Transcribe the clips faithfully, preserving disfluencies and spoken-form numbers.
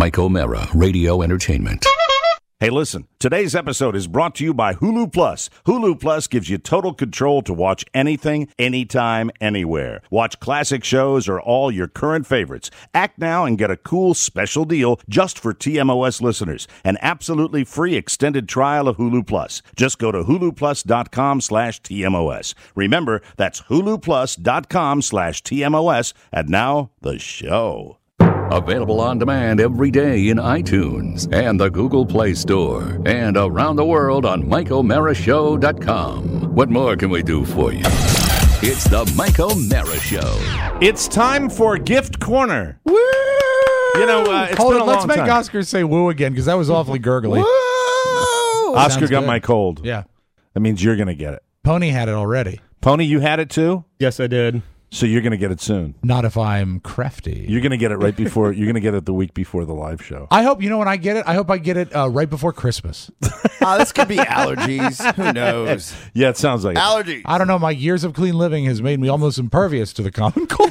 Mike O'Mara, Radio Entertainment. Hey, listen, today's episode is brought to you by Hulu Plus. Hulu Plus gives you total control to watch anything, anytime, anywhere. Watch classic shows or all your current favorites. Act now and get a cool special deal just for T M O S listeners. An absolutely free extended trial of Hulu Plus. Just go to huluplus.com slash TMOS. Remember, that's huluplus.com slash TMOS. And now, the show. Available on demand every day in iTunes and the Google Play Store and around the world on Mike O'Mara Show dot com. What more can we do for you? It's the Mike O'Mara Show. It's time for Gift Corner. Woo! You know, uh, it's Hold been on, a let's long make time. Oscar say woo again, because that was awfully gurgly. Woo! Oscar Sounds got good. my cold. Yeah. That means you're going to get it. Pony had it already. Pony, you had it too? Yes, I did. So you're going to get it soon. Not if I'm crafty. You're going to get it right before, you're going to get it the week before the live show. I hope, you know when I get it, I hope I get it uh, right before Christmas. Oh, this could be allergies. Who knows? Yeah, it sounds like it. Allergies. I don't know, my years of clean living has made me almost impervious to the common cold.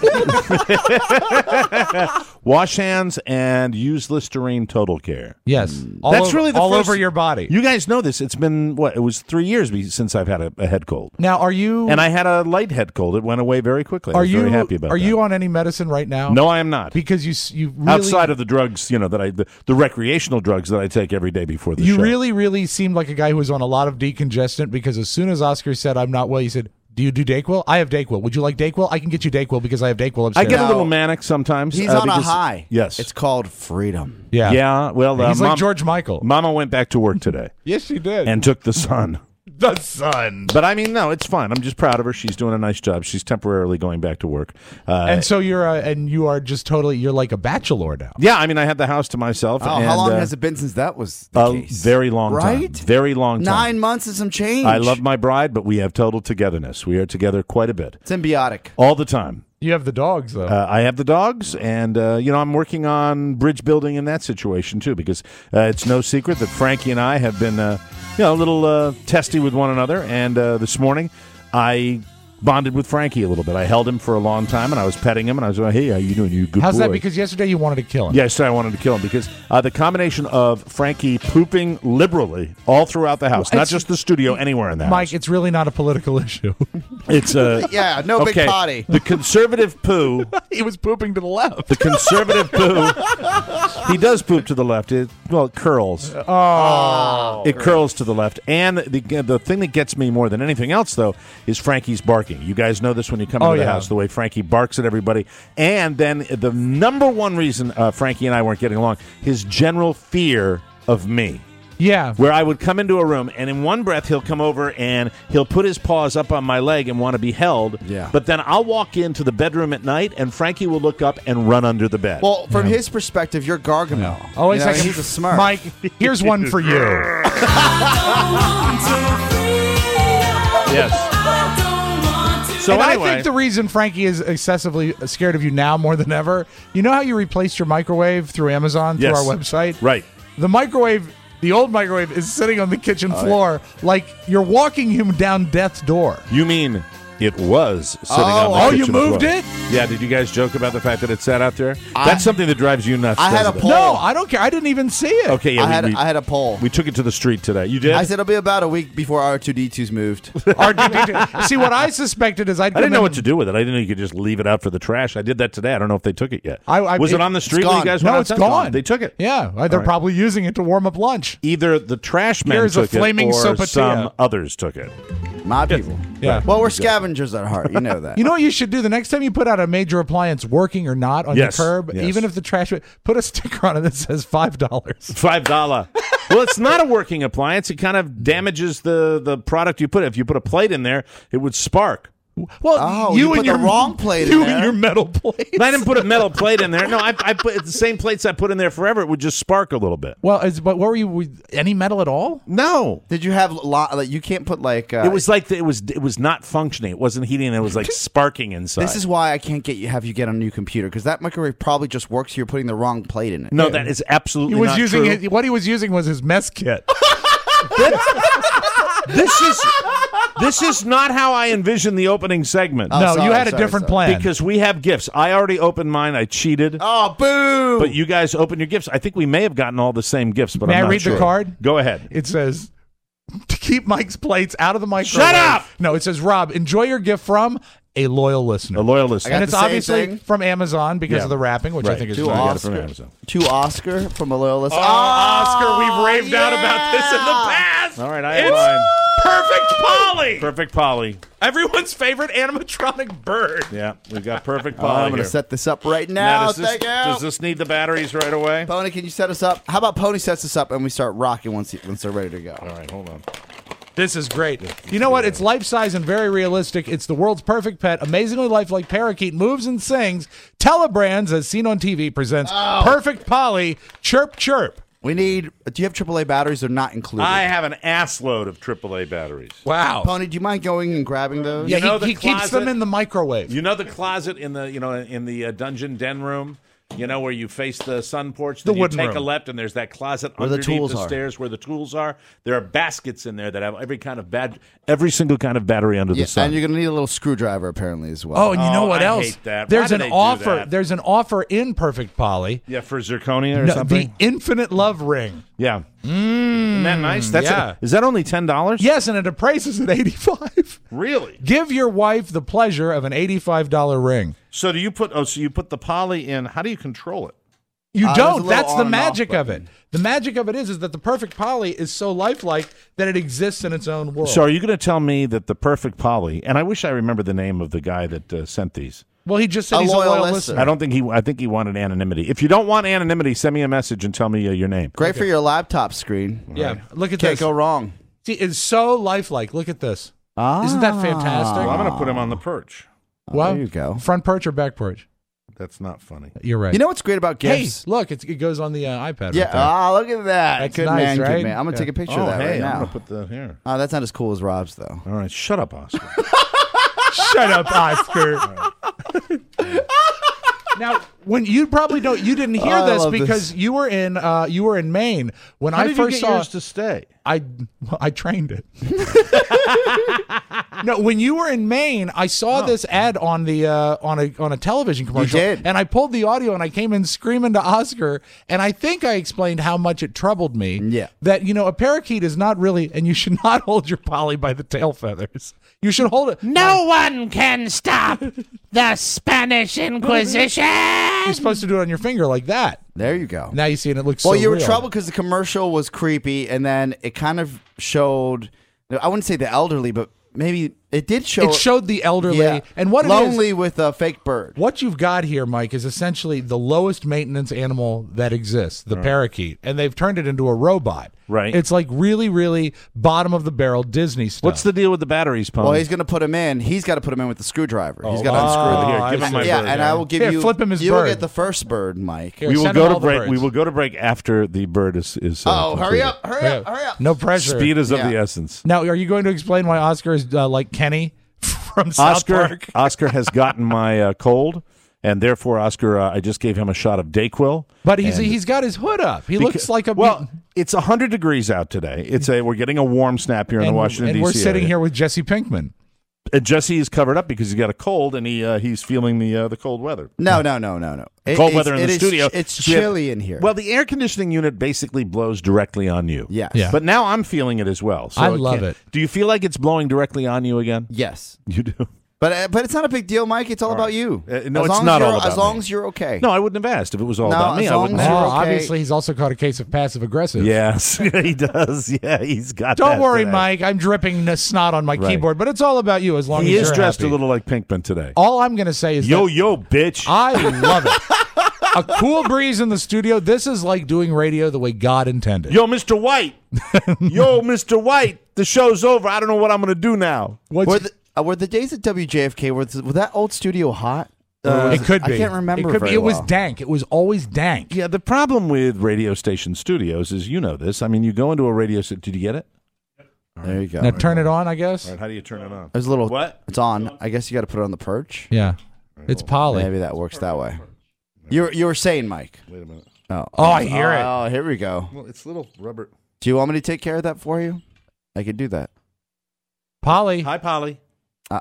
Wash hands and use Listerine Total Care. Yes. All That's over, really the all first- over your body. You guys know this. It's been, what, it was three years be- since I've had a, a head cold. Now, are you And I had a light head cold. It went away very quickly. I are was you very happy about Are that. you on any medicine right now? No, I am not. Because you s- you really Outside of the drugs, you know, that I the, the recreational drugs that I take every day before the you show. really really seemed like a guy who was on a lot of decongestant, because as soon as Oscar said I'm not well, you said, "Do you do Dayquil?" I have Dayquil. Would you like Dayquil? I can get you Dayquil because I have Dayquil I upstairs. get a No. little manic sometimes. He's uh, on a because- high. Yes. It's called freedom. yeah. yeah, well, uh, He's Mom- like George Michael. Mama went back to work today Yes, she did. and took the son. the sun. But I mean, no, it's fine. I'm just proud of her. She's doing a nice job. She's temporarily going back to work. Uh, And so you're uh, and you are just totally you're like a bachelor now. yeah, I mean, I had the house to myself. Oh, and, how long uh, has it been since that was the a case? very long time. Right? Very long time. Nine months and some change. I love my bride, but we have total togetherness. We are together quite a bit. Symbiotic. All the time. You have the dogs though. Uh, I have the dogs, and, uh, you know, I'm working on bridge building in that situation, too, because uh, it's no secret that Frankie and I have been, uh, you know, a little uh, testy with one another. And uh, this morning, I bonded with Frankie a little bit. I held him for a long time, and I was petting him, and I was like, hey, how you doing? You a good How's boy? that? Because yesterday you wanted to kill him. Yes, I wanted to kill him because uh, the combination of Frankie pooping liberally all throughout the house, not It's- just the studio, anywhere in the Mike, house. it's really not a political issue. It's uh, Yeah, no big okay, potty. The conservative poo, He was pooping to the left. the conservative poo, he does poop to the left. It, well, it curls. Oh. It curls to the left. And the the thing that gets me more than anything else, though, is Frankie's barking. You guys know this when you come Oh, into the yeah. house, the way Frankie barks at everybody. And then the number one reason uh, Frankie and I weren't getting along, his general fear of me. Yeah. Where I would come into a room, and in one breath, he'll come over and he'll put his paws up on my leg and want to be held. Yeah. But then I'll walk into the bedroom at night, and Frankie will look up and run under the bed. Well, from his perspective, you're Gargamel. Oh, wait You a know, second. He's a smart. Mike, here's one for you. yes. So and anyway, I think the reason Frankie is excessively scared of you now more than ever, you know how you replaced your microwave through Amazon, through Yes. our website? right. The microwave, the old microwave, is sitting on the kitchen floor like you're walking him down death's door. You mean it was sitting Oh, on the oh, you kitchen moved floor. it? Yeah, did you guys joke about the fact that it sat out there? I- That's something that drives you nuts. I had doesn't a it? poll. No, I don't care. I didn't even see it. Okay, yeah, I we, had we, I had a poll. we took it to the street today. You did? I said it'll be about a week before R two D two's moved. R two D two. See, what I suspected is I'd I come didn't know in- what to do with it. I didn't know you could just leave it out for the trash. I did that today. I don't know if they took it yet. I- I- was it, it- on the street when gone. you guys No, went it's outside? gone. They took it. Yeah, uh, they're right. probably using it to warm up lunch. Either the trash men Here's a took flaming it or sopapilla. some others took it. My people. Yeah. Well, we're scavengers at heart. You know that. You know what you should do? The next time you put out a major appliance, working or not, on Yes, your curb, yes. even if the trash, put a sticker on it that says five dollars. Five dollar. Well, it's not a working appliance. It kind of damages the, the product you put. If you put a plate in there, it would spark. Well, Oh, you, you and put the your wrong plate in You there. and your metal plate. And I didn't put a metal plate in there. No, I, I put it's the same plates I put in there forever. It would just spark a little bit. Well, is, but what were you? were- Any metal at all? No. Did you have lot? Like, you can't put like. Uh, It was like the, it was it was not functioning. It wasn't heating. It was like sparking inside. This is why I can't get you have you get a new computer because that microwave probably just works. You're putting the wrong plate in it. no, that is absolutely He was not using true. it. What he was using was his mess kit. This is this is not how I envisioned the opening segment. Oh, no, sorry, you had a sorry, different sorry. plan. Because we have gifts. I already opened mine. I cheated. Oh, boo! But you guys open your gifts. I think we may have gotten all the same gifts, but May I'm I not read sure. the card? Go ahead. It says to keep Mike's plates out of the microwave. Shut up! No, it says Rob, enjoy your gift from a loyal listener. A loyal listener. got and it's the same obviously thing. from Amazon because Yeah. of the wrapping, which I Right. think is To very got it good. from Oscar. Amazon. To Oscar from a loyal listener. Oh, Oscar, we've raved out about this in the yeah. past. All right, I have It's mine. Perfect Polly. Perfect Polly. Everyone's favorite animatronic bird. Yeah, we've got Perfect Oh, Polly I'm going to here. set this up right Now, now. does this, Thank you. does this need the batteries right away? Pony, can you set us up? How about Pony sets us up and we start rocking once, he, once they're ready to go? All right, hold on. This is great. You know what? It's life-size and very realistic. It's the world's perfect pet. Amazingly lifelike parakeet moves and sings. Telebrands, as seen on T V, presents Perfect Polly. Chirp, chirp. We need. Do you have triple A batteries? They're not included. I have an ass load of triple A batteries. Wow. Pony, do you mind going and grabbing those? Yeah, You know he, the he keeps closet? them in the microwave. You know the closet in the you know in the uh, dungeon den room. You know where you face the sun porch. The Then you wooden take room. a left, and there's that closet Where the underneath tools the are. stairs where the tools are. There are baskets in there that have every kind of bad, every single kind of battery under Yeah, the sun. and you're going to need a little screwdriver apparently as well. Oh, and you know Oh, what I else? hate that. There's Why an do they do offer. that? There's an offer in Perfect Polly. yeah, for zirconia or No, something. the Infinite Love Ring. yeah, isn't that nice? That's yeah. a, is that only ten dollars? Yes, and it appraises at eighty-five. Really? Give your wife the pleasure of an eighty-five dollar ring. So do you put? Oh, so you put the poly in? How do you control it? You Uh, there's a don't. little That's on the and off magic of it. button. The magic of it is, is that the Perfect Polly is so lifelike that it exists in its own world. So are you going to tell me that the perfect poly? And I wish I remember the name of the guy that uh, sent these. well, he just said A he's loyal a loyal listener. listener. I don't think he. I think he wanted anonymity. If you don't want anonymity, send me a message and tell me uh, your name. Great for your laptop screen. Yeah, look at Can't this. go wrong. See, it's so lifelike. Look at this. Ah, Isn't that fantastic? Well, I'm going to put him on the perch. well, there you go. Front perch or back perch? That's not funny. You're right. You know what's great about hey, gifts? look, it's, it goes on the uh, iPad. yeah. Right there. Ah, look at that. That's good nice, man, right? good man. I'm gonna Yeah. take a picture Oh, of that hey, right I'm now. going to put the here. Oh, that's not as cool as Rob's though. All right, shut up, Oscar. Shut up, Oscar. Now, when you probably don't, you didn't hear Oh, I this love because this. you were in, uh, you were in Maine when How I did first you get saw. yours to stay? I well, I trained it. No, when you were in Maine, I saw this ad on the uh, on a on a television commercial, did. and I pulled the audio and I came in screaming to Oscar, and I think I explained how much it troubled me. Yeah. that you know a parakeet is not really, and you should not hold your Polly by the tail feathers. You should hold it. No one can stop the Spanish Inquisition. You're supposed to do it on your finger like that. There you go. Now you see, and it looks. Well, so you were real. troubled because the commercial was creepy, and then it kind of showed. I wouldn't say the elderly, but maybe it did show. It showed the elderly, yeah, and what it is- lonely with a fake bird. What you've got here, Mike, is essentially the lowest maintenance animal that exists, the parakeet, and they've turned it into a robot. Right. It's like really, really bottom of the barrel Disney stuff. What's the deal with the batteries, Pony? Well, he's going to put him in. He's got to put him in with the screwdriver. He's got to oh, unscrew the. Here, give him my yeah, bird. and I will give Here, you. flip him his you will bird. get the first bird, Mike. Here, we will send go him to all the break. birds. We will go to break after the bird is. is uh, Oh, hurry completed. up! Hurry up! Hurry up! No pressure. Speed is of Yeah. the essence. Now, are you going to explain why Oscar is uh, like Kenny from South Oscar Park? Oscar has gotten my uh, cold, and therefore Oscar, uh, I just gave him a shot of Dayquil. But he's And- he's got his hood up. He Beca- looks like a well. It's one hundred degrees out today. It's a we're getting a warm snap here in and, the Washington and D C we're sitting area. here with Jesse Pinkman. And Jesse is covered up because he's got a cold, and he uh, he's feeling the uh, the cold weather. No, no, no, no, no. It- Cold it's- weather in it the is- studio. It's We have- chilly in here. Well, the air conditioning unit basically blows directly on you. yes. Yeah. But now I'm feeling it as well. So I it love can't- it. Do you feel like it's blowing directly on you again? Yes. You do. But uh, but it's not a big deal, Mike. It's all, about you. Uh, no, as it's long not as you're, all about As long me. as you're okay. No, I wouldn't have asked if it was all No, about me. as I long wouldn't as have. Oh, you're okay. obviously, he's also caught a case of passive aggressive. Yes, he does. Yeah, he's got. Don't that worry, today. Mike. I'm dripping n- snot on my Right. keyboard, but it's all about you as long He as is you're dressed happy. a little like Pinkman today. All I'm going to say is Yo, that yo, bitch. I love it. A cool breeze in the studio. This is like doing radio the way God intended. Yo, Mister White. Yo, Mister White. The show's over. I don't know what I'm going to do now. What's- Were the, uh, were the days at W J F K, was, was that old studio hot? Or was it could be. I can't remember It could very be. It was well. dank. It was always dank. Yeah, the problem with radio station studios is, you know this. I mean, you go into a radio. st- Did you get it? There you go. Now turn it on, I guess. All right, how do you turn it on? There's a little. What? It's on. I guess you got to put it on the perch. Yeah, it's Polly. Maybe that works that way. You were- you were saying, Mike. Wait a minute. Oh, Oh, I hear it. Oh, here we go. Well, it's little rubber. Do you want me to take care of that for you? I could do that. Polly. Hi, Polly. Uh,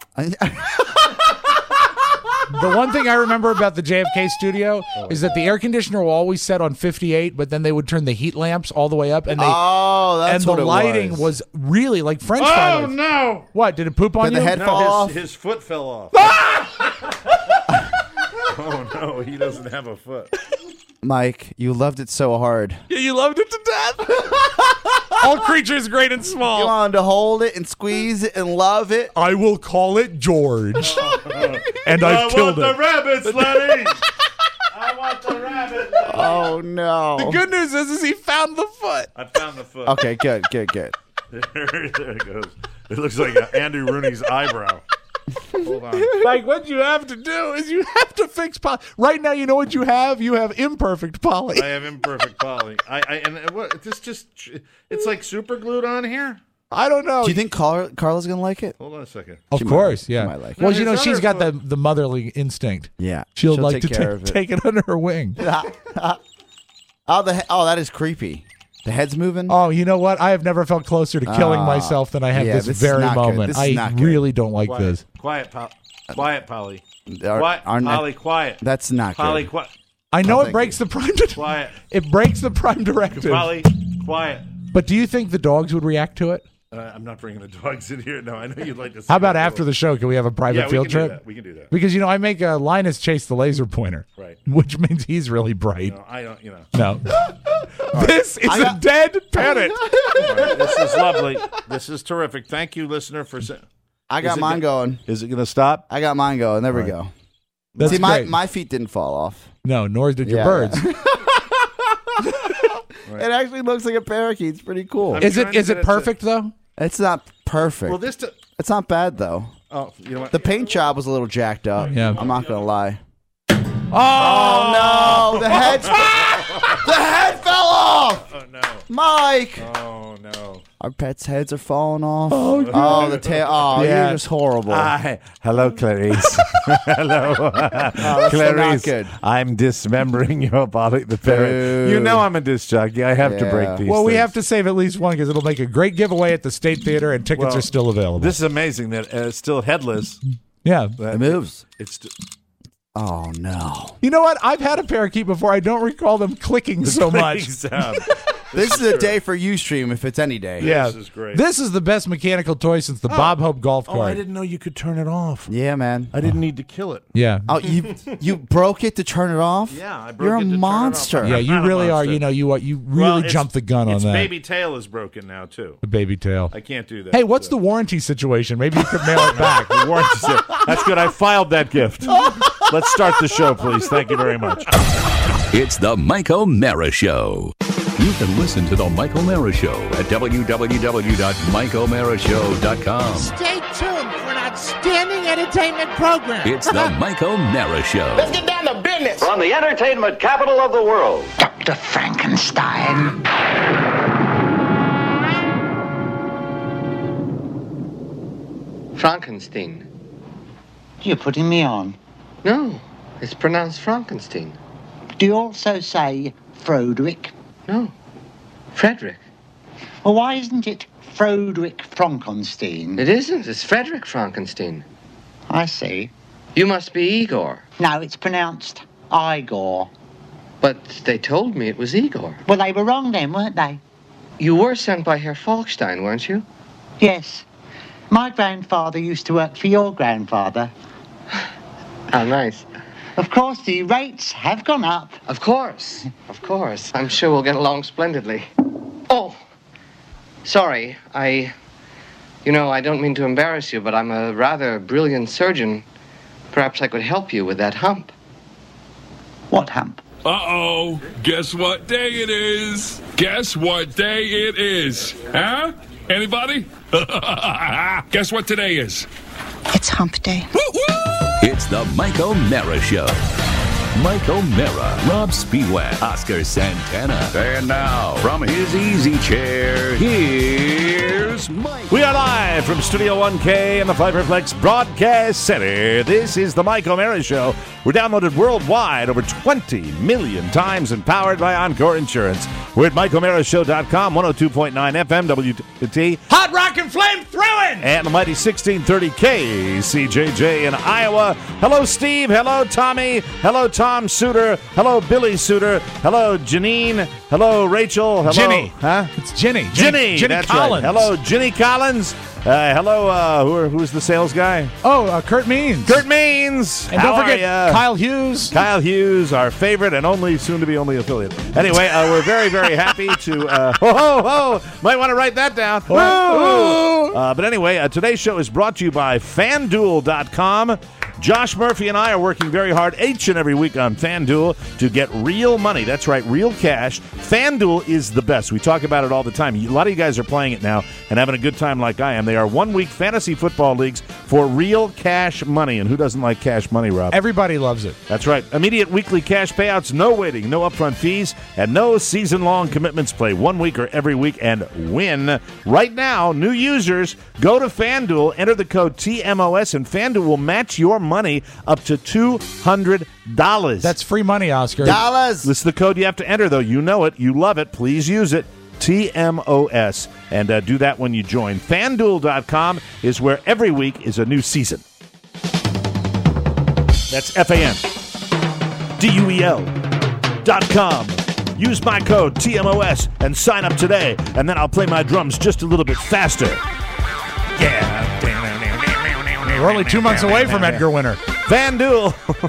The one thing I remember about the J F K studio is that the air conditioner will always set on fifty-eight, but then they would turn the heat lamps all the way up, and they oh, that's and the what it lighting was. was really like French fry Oh, lights. no. What, did it poop on Did you? the head No, fall his, off? his foot fell off. Oh, no. He doesn't have a foot. Mike, you loved it so hard. Yeah, you loved it to death. All creatures great and You small. wanted to hold it and squeeze it and love it. I will call it George. And I've killed I it. want the rabbits, Lenny. I want the rabbit, Lenny. Oh, no. The good news is, is he found the foot. I found the foot. Okay, good, good, good. There, there it goes. It looks like uh, Andy Rooney's eyebrow. Hold on. Like, what you have to do is you have to fix Polly. Right now, you know what you have? You have imperfect Polly. I have imperfect Polly. I, I and what? This just it's like super glued on here. I don't know. Do you think Car- Carla's going to like it? Hold on a second. Of She might course, like- she yeah. might like it. Well, No, you know, his she's other got the, foot- the motherly instinct. Yeah. She'll, She'll like take to care ta- of it. take it under her wing. Oh, the he- oh, that is creepy. The head's moving. Oh, you know what? I have never felt closer to killing Ah, myself than I have yeah, this, this is very not good. moment. This is I not good. really don't like Quiet, this. quiet, Pol- quiet, Polly. Our- Quiet, our ne- Polly, quiet. That's not Polly, good. quiet. I know Oh, it thank breaks you. the prime. Di- Quiet. It breaks the prime directive. Polly, quiet. But do you think the dogs would react to it? Uh, I'm not bringing the dogs in here. No, I know you'd like to. See How about that after little- the show? Can we have a private Yeah, we field can do trip? that. We can do that. Because you know, I make uh, Linus chase the laser pointer, Right. which means he's really bright. No, I don't. You know. No, this is I a got- dead parrot. All right, this is lovely. This is terrific. Thank you, listener, for. Sa- I got Is it mine go- going. Is it going to stop? I got mine going. There we go. That's See, my, great. my feet didn't fall off. No, nor did your Yeah, birds. It actually looks like a parakeet. It's pretty cool. I'm Is trying it to is get it it to- perfect though? It's not perfect. Well, this. T- it's not bad, though. oh, you know what? The paint job was a little jacked up. Yeah. I'm not going to lie. Oh, No, the head, the head fell off. Oh no! Mike, Oh no! our pets' heads are falling off. Oh, the tail. Oh, Yeah. you're just horrible. Hi, hello, Clarice. hello, Oh, that's so not good. I'm dismembering your body, the parrot. You Boo. know I'm a disc jockey. I have to Yeah. break these. well, we things. have to save at least one because it'll make a great giveaway at the State Theater, and tickets Well, are still available. This is amazing that uh, it's still headless. yeah. It moves. It's st- Oh, no. You know what? I've had a parakeet before. I don't recall them clicking so much. sound. This is a day for Ustream if it's any day. Yeah, This is great. This is the best mechanical toy since the Bob Hope golf Oh, cart. I didn't know you could turn it off. Yeah, man. I didn't need to kill it. Yeah. Oh, you you broke it to turn it off? Yeah, I broke You're it a to turn it off. monster. Yeah, I'm you not a really are. monster. You know, you are. You really Well, it's- jumped the gun on its that. baby tail is broken now too. The baby tail. I can't do that. Hey, what's so. the warranty situation? Maybe you could mail it back. The warranty set. That's good. I filed that gift. Let's start the show, please. Thank you very much. It's the Mike O'Mara Show. You can listen to the Mike O'Mara Show at w w w dot mike o'mara show dot com. Stay tuned for an outstanding entertainment program. It's the Mike O'Mara Show. Get down to business. From the entertainment capital of the world. Doctor Frankenstein. Frankenstein. You're putting me on. No, it's pronounced Frankenstein. Do you also say Froderick? No, Frederick. Well, why isn't it Froderick Frankenstein? It isn't. It's Frederick Frankenstein. I see. You must be Igor. No, it's pronounced Igor. But they told me it was Igor. Well, they were wrong then, weren't they? You were sent by Herr Falkstein, weren't you? Yes. My grandfather used to work for your grandfather. How nice. Of course, the rates have gone up. Of course. Of course. I'm sure we'll get along splendidly. Oh, sorry. I... You know, I don't mean to embarrass you, but I'm a rather brilliant surgeon. Perhaps I could help you with that hump. What hump? Uh-oh. Guess what day it is? Guess what day it is? Huh? Anybody? Guess what today is? It's hump day. It's the Mike O'Mara Show. Mike O'Mara, Rob Spiewak, Oscar Santana. And now, from his easy chair, here's Mike. We are live from Studio one K in the Fiberflex Broadcast Center. This is the Mike O'Mara Show. We're downloaded worldwide over twenty million times and powered by Encore Insurance. We're at Mike O'Mara Show dot com, one oh two point nine F M, W T. Hot rock and flame throwing! And the mighty sixteen thirty K C J J in Iowa. Hello, Steve. Hello, Tommy. Hello, Tom Suter. Hello, Billy Suter. Hello, Janine. Hello, Rachel. Hello. Ginny. Huh? It's Ginny. Ginny. Ginny That's Collins. right. Hello, Ginny Collins. Uh, hello, uh, who are, who's the sales guy? Oh, uh, Kurt Means. Kurt Means. And How don't forget are ya? Kyle Hughes. Kyle Hughes, our favorite and only soon-to-be only affiliate. Anyway, uh, we're very, very happy to... Uh, ho, ho, ho! Might want to write that down. Woo! Uh, but anyway, uh, today's show is brought to you by FanDuel dot com. Josh Murphy and I are working very hard each and every week on FanDuel to get real money. That's right, real cash. FanDuel is the best. We talk about it all the time. A lot of you guys are playing it now and having a good time like I am. They are one-week fantasy football leagues for real cash money. And who doesn't like cash money, Rob? Everybody loves it. That's right. Immediate weekly cash payouts, no waiting, no upfront fees, and no season-long commitments. Play one week or every week and win. Right now, new users, go to FanDuel, enter the code T M O S, and FanDuel will match your money up to two hundred dollars. That's free money, Oscar. Dollars. This is the code you have to enter, though. You know it. You love it. Please use it. T M O S. And uh, do that when you join. FanDuel dot com is where every week is a new season. That's F A N D U E L dot com. Use my code T M O S and sign up today. And then I'll play my drums just a little bit faster. Yeah. We're only two months away from Edgar Winter. FanDuel.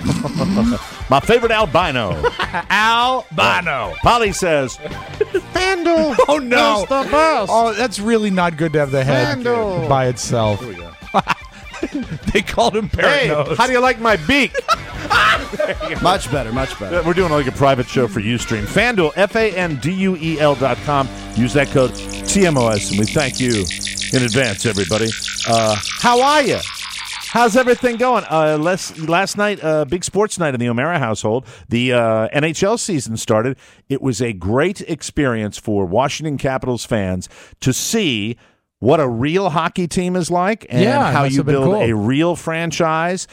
My favorite albino. Albino. Polly says, FanDuel. Oh, no. is the best. Oh, that's really not good to have the head FanDuel. by itself. Here we go. They called him Parrot Hey, Nose. how do you like my beak? Much better, much better. We're doing like a private show for Ustream. FanDuel, F A N D U E L dot com. Use that code T M O S, and we thank you in advance, everybody. Uh, how are you? How's everything going? Uh, last, last night, uh, big sports night in the O'Mara household. The uh, N H L season started. It was a great experience for Washington Capitals fans to see what a real hockey team is like, and Yeah, it how must you have been build cool. a real franchise,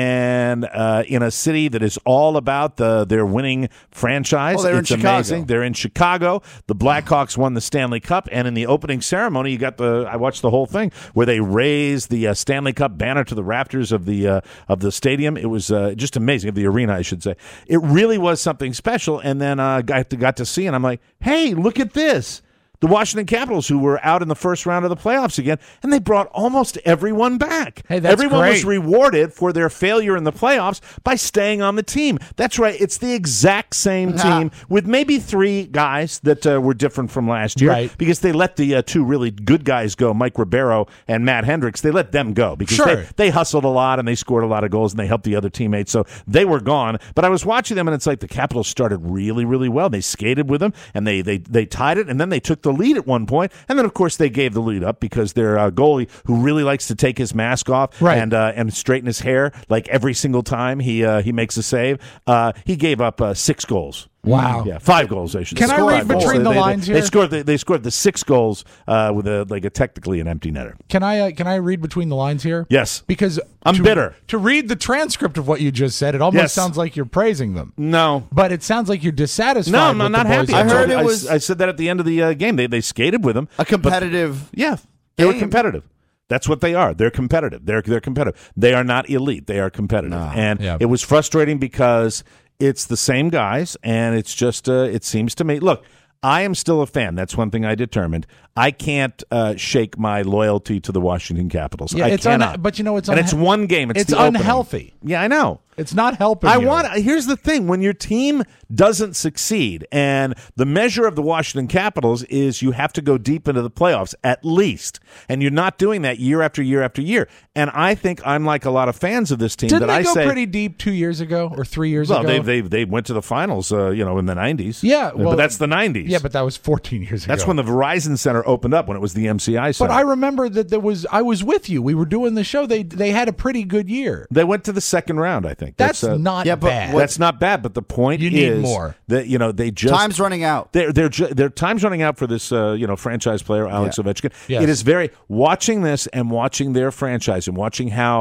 and uh, in a city that is all about the their winning franchise. Oh, they're in it's Chicago. amazing. They're in Chicago. The Blackhawks won the Stanley Cup, and in the opening ceremony, you got the. I watched the whole thing where they raised the uh, Stanley Cup banner to the rafters of the uh, of the stadium. It was uh, just amazing, of the arena, I should say. It really was something special. And then I uh, got to, got to see, and I'm like, hey, look at this. The Washington Capitals, who were out in the first round of the playoffs again, and they brought almost everyone back. Hey, that's Everyone was great. rewarded for their failure in the playoffs by staying on the team. That's right. It's the exact same team with maybe three guys that uh, were different from last year, Right. because they let the uh, two really good guys go, Mike Ribeiro and Matt Hendricks. They let them go because Sure. they, they hustled a lot and they scored a lot of goals and they helped the other teammates. So they were gone. But I was watching them, and it's like the Capitals started really, really well. They skated with them, and they they they tied it, and then they took the lead at one point. And then, of course, they gave the lead up because their uh, goalie, who really likes to take his mask off Right. and uh, and straighten his hair like every single time he uh, he makes a save, uh, he gave up uh, six goals. Wow. Yeah, five goals. I should Can say. I Five read goals. between They- the they- lines they, here? scored. The, they scored the six goals uh, with a like a technically an empty netter. Can I uh, can I read between the lines here? Yes. Because I'm to, bitter. To read the transcript of what you just said, it almost Yes. sounds like you're praising them. No. But it sounds like you're dissatisfied. No, I'm with not the boys happy. that I told heard you. it was- I, said that at the end of the uh, game. They they skated with him. A competitive. Yeah, they were game. competitive. That's what they are. They're competitive. They're they're competitive. They are not elite. They are competitive. And Yeah. it was frustrating because it's the same guys, and it's just uh, it seems to me. Look, I am still a fan. That's one thing I determined. I can't uh, shake my loyalty to the Washington Capitals. Yeah, I it's un- cannot. but you know, it's and unha- it's one game. It's, it's the opening. unhealthy. Yeah, I know. It's not helping I you. want. Here's the thing: when your team doesn't succeed, and the measure of the Washington Capitals is you have to go deep into the playoffs at least, and you're not doing that year after year after year. And I think I'm like a lot of fans of this team. Didn't that they I go say, pretty deep two years ago or three years well, ago? they they they went to the finals, uh, you know, in the nineties. Yeah, well, but that's the nineties. Yeah, but that was fourteen years ago. that's when the Verizon Center opened up, when it was the M C I Center. But I remember that there was. I was with you. We were doing the show. They they had a pretty good year. They went to the second round, I think. That's, uh, not yeah, but bad. That's not bad, but the point You need is more. that you know they just Time's running out. Their their their time's running out for this uh, you know franchise player Alex Yeah. Ovechkin. Yes. It is very watching this and watching their franchise and watching how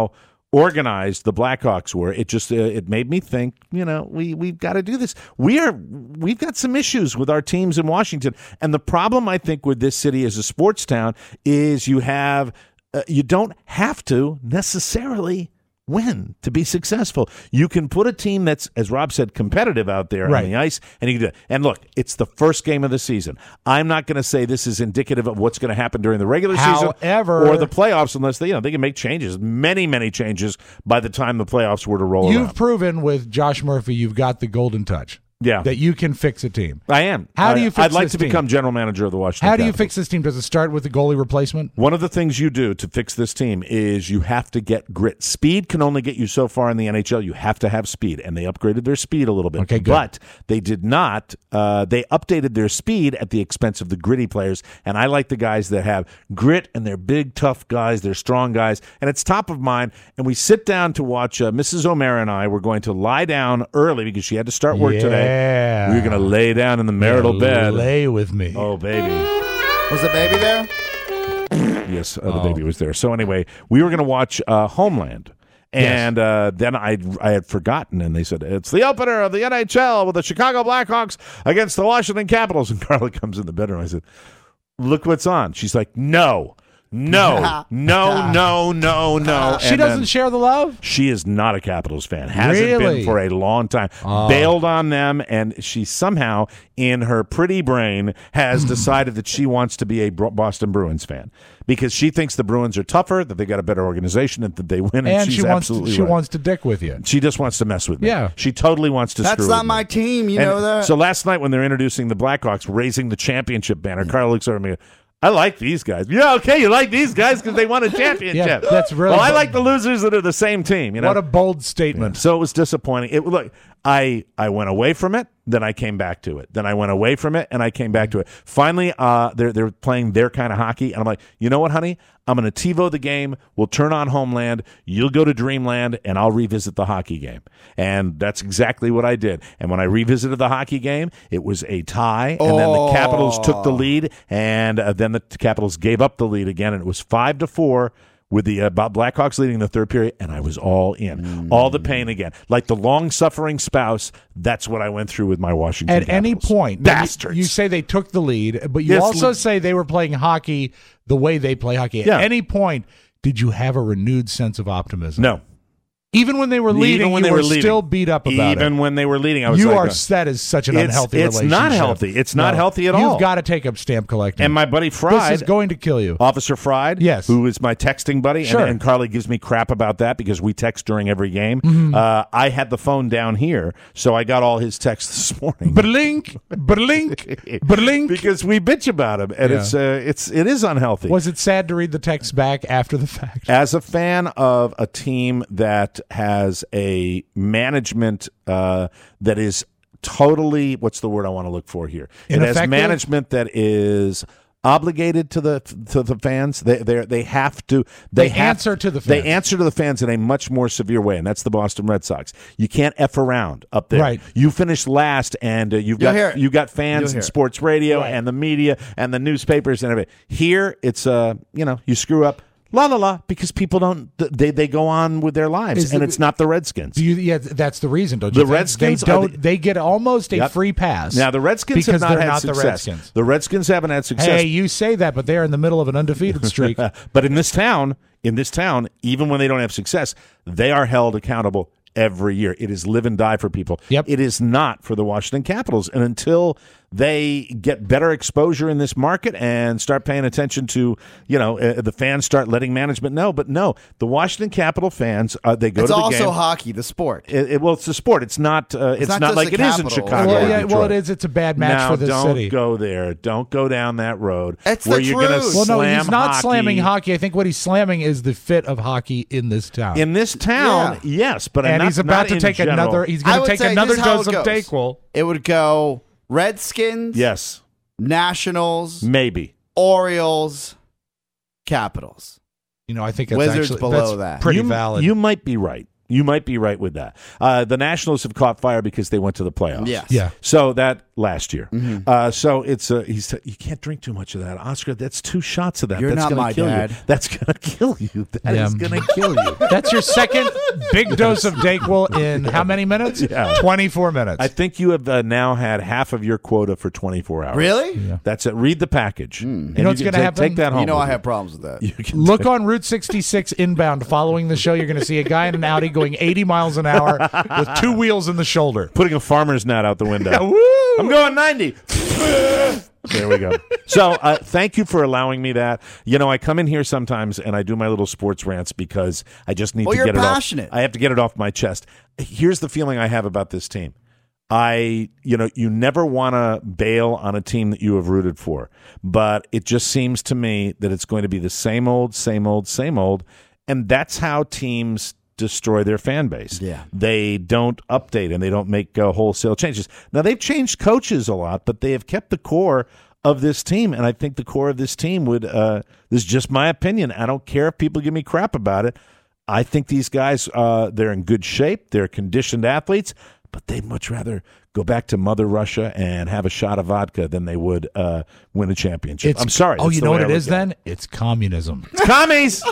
organized the Blackhawks were, it just uh, it made me think, you know, we we've got to do this. We are we've got some issues with our teams in Washington, and the problem I think with this city as a sports town is you have uh, you don't have to necessarily win to be successful. You can put a team that's, as Rob said, competitive out there right. on the ice, and you can do it. And look, it's the first game of the season. I'm not going to say this is indicative of what's going to happen during the regular However, season or the playoffs, unless they, you know, they can make changes, many, many changes by the time the playoffs were to roll You've around. proven with Josh Murphy, you've got the golden touch. Yeah. That you can fix a team. I am. How do you I, fix I'd like this to team? become general manager of the Washington How do you Capitals. fix this team? Does it start with the goalie replacement? One of the things you do to fix this team is you have to get grit. Speed can only get you so far in the N H L. You have to have speed, and they upgraded their speed a little bit. Okay, good. But they did not. Uh, they updated their speed at the expense of the gritty players, and I like the guys that have grit, and they're big, tough guys. They're strong guys, and it's top of mind. And we sit down to watch uh, Missus O'Mara and I. We're going to lie down early because she had to start work Yeah. today. We're going to lay down in the marital Yeah, bed. Lay with me. Oh, baby. Was the baby there? Yes, uh, the Oh. baby was there. So anyway, we were going to watch uh, Homeland. And uh, then I I had forgotten, and they said, it's the opener of the N H L with the Chicago Blackhawks against the Washington Capitals. And Carla comes in the bedroom. I said, look what's on. She's like, no, no, no, no, no, no. She And doesn't then share the love? She is not a Capitals fan. Hasn't Really? been for a long time. Oh. Bailed on them, and she somehow, in her pretty brain, has decided that she wants to be a Bro- Boston Bruins fan because she thinks the Bruins are tougher, that they got a better organization, and that they win. And, And she's she wants to, absolutely she right. wants to dick with you. She just wants to mess with me. Yeah. She totally wants to That's screw not with my me. team. You And know that. So last night when they're introducing the Blackhawks, raising the championship banner, Carl looks over at me. I like these guys. Yeah, okay, you like these guys because they won a championship. Yeah, that's really well, I good. like the losers that are the same team. You know, What a bold statement. so it was disappointing. It look, I I went away from it, then I came back to it. Then I went away from it, and I came back to it. Finally, uh, they're they're playing their kind of hockey, and I'm like, you know what, honey? I'm going to TiVo the game. We'll turn on Homeland. You'll go to Dreamland, and I'll revisit the hockey game. And that's exactly what I did. And when I revisited the hockey game, it was a tie, and then the Capitals took the lead, and uh, then the Capitals gave up the lead again, and it was five to four. With the uh, Blackhawks leading the third period, and I was all in. Mm. All the pain again. Like the long-suffering spouse, that's what I went through with my Washington At any Capitals. point, Bastards. You, you say they took the lead, but you Yes, also le- say they were playing hockey the way they play hockey. At Yeah. any point, did you have a renewed sense of optimism? No. Even when they were leading, Even when you they were, were leading. still beat up about Even it. when they were leading, I was you like, are uh, set as such an it's- unhealthy it's relationship. not healthy. It's not healthy at all. You've got to take up stamp collecting. And my buddy Fried, this is going to kill you. Officer Fried, Yes. who is my texting buddy, Sure. and, and Carly gives me crap about that because we text during every game. Mm-hmm. Uh, I had the phone down here, so I got all his texts this morning. Blink, blink, blink. Because we bitch about him, and Yeah. it's uh, it's it is unhealthy. Was it sad to read the text back after the fact? As a fan of a team that has a management uh, that is totally, what's the word I want to look for here? It has Ineffective? management that is obligated to the to the fans. They they they have to they, They have, answer to the They fans. answer to the fans in a much more severe way, and that's the Boston Red Sox. You can't f around up there. Right. You finish last, and uh, you've You'll got hear it. you got fans You'll and hear it. sports radio Right. and the media and the newspapers and everything. Here, it's uh you know you screw up. La la la, because people don't they they go on with their lives, Is and the- it's not the Redskins. Do you, yeah, that's the reason, don't you? The think? Redskins they are don't. the- they get almost a Yep. free pass. Now the Redskins because have not they're had not success. the Redskins. The Redskins haven't had success. Hey, you say that, but they are in the middle of an undefeated streak. But in this town, in this town, even when they don't have success, they are held accountable every year. It is live and die for people. Yep. It is not for the Washington Capitals. And until they get better exposure in this market and start paying attention to, you know, uh, the fans start letting management know. But no, the Washington Capital fans, uh, they go It's to the also game. hockey, the sport. It, it, well, it's a sport. It's not. Uh, it's, not not, just like the it is in Capitals. Chicago. well, or yeah, well, Detroit. it is. It's a bad match now, for this don't city. go there. Don't go down that road. It's where the you're gonna truth. Well, no, slam he's not hockey. slamming hockey. I think what he's slamming is the fit of hockey in this town. In this town, Yeah. yes, but and not, he's about not to in take general. another. He's I going to would take say another this is how dose it of goes. Dayquil. It would go Redskins, Yes, Nationals, maybe. Orioles, Capitals. You know, I think that's Wizards actually below that's that. pretty you, valid. You might be right. You might be right with that. Uh, the Nationals have caught fire because they went to the playoffs. Yes. Yeah. So that last year. Mm-hmm. Uh, so it's uh, he's you can't drink too much of that, Oscar. That's two shots of that. You're that's not gonna my kill dad. You. That's gonna kill you. That Yeah. is gonna kill you. That's your second big dose of Dayquil in how many minutes? Yeah. twenty-four minutes. I think you have uh, now had half of your quota for twenty-four hours. Really? Yeah. That's it. Read the package. Mm. You know what's can gonna take- happen? Take that home. You know with I have problems with that. You can Look take- on Route sixty-six inbound following the show. You're going to see a guy in an Audi going eighty miles an hour with two wheels in the shoulder. putting a farmer's net out the window. Yeah, woo! I'm going ninety. There we go. So uh, thank you for allowing me that. You know, I come in here sometimes and I do my little sports rants because I just need Well, to you're get it passionate. off. I have to get it off my chest. Here's the feeling I have about this team. I, you know, you never want to bail on a team that you have rooted for, but it just seems to me that it's going to be the same old, same old, same old, and that's how teams destroy their fan base. Yeah. They don't update and they don't make uh, wholesale changes. Now, they've changed coaches a lot, but they have kept the core of this team, and I think the core of this team would, uh, this is just my opinion. I don't care if people give me crap about it. I think these guys, uh, they're in good shape. They're conditioned athletes, but they'd much rather go back to Mother Russia and have a shot of vodka than they would uh, win a championship. It's- I'm sorry. Oh, That's you the know way what I it look is at then? It's communism. It's commies!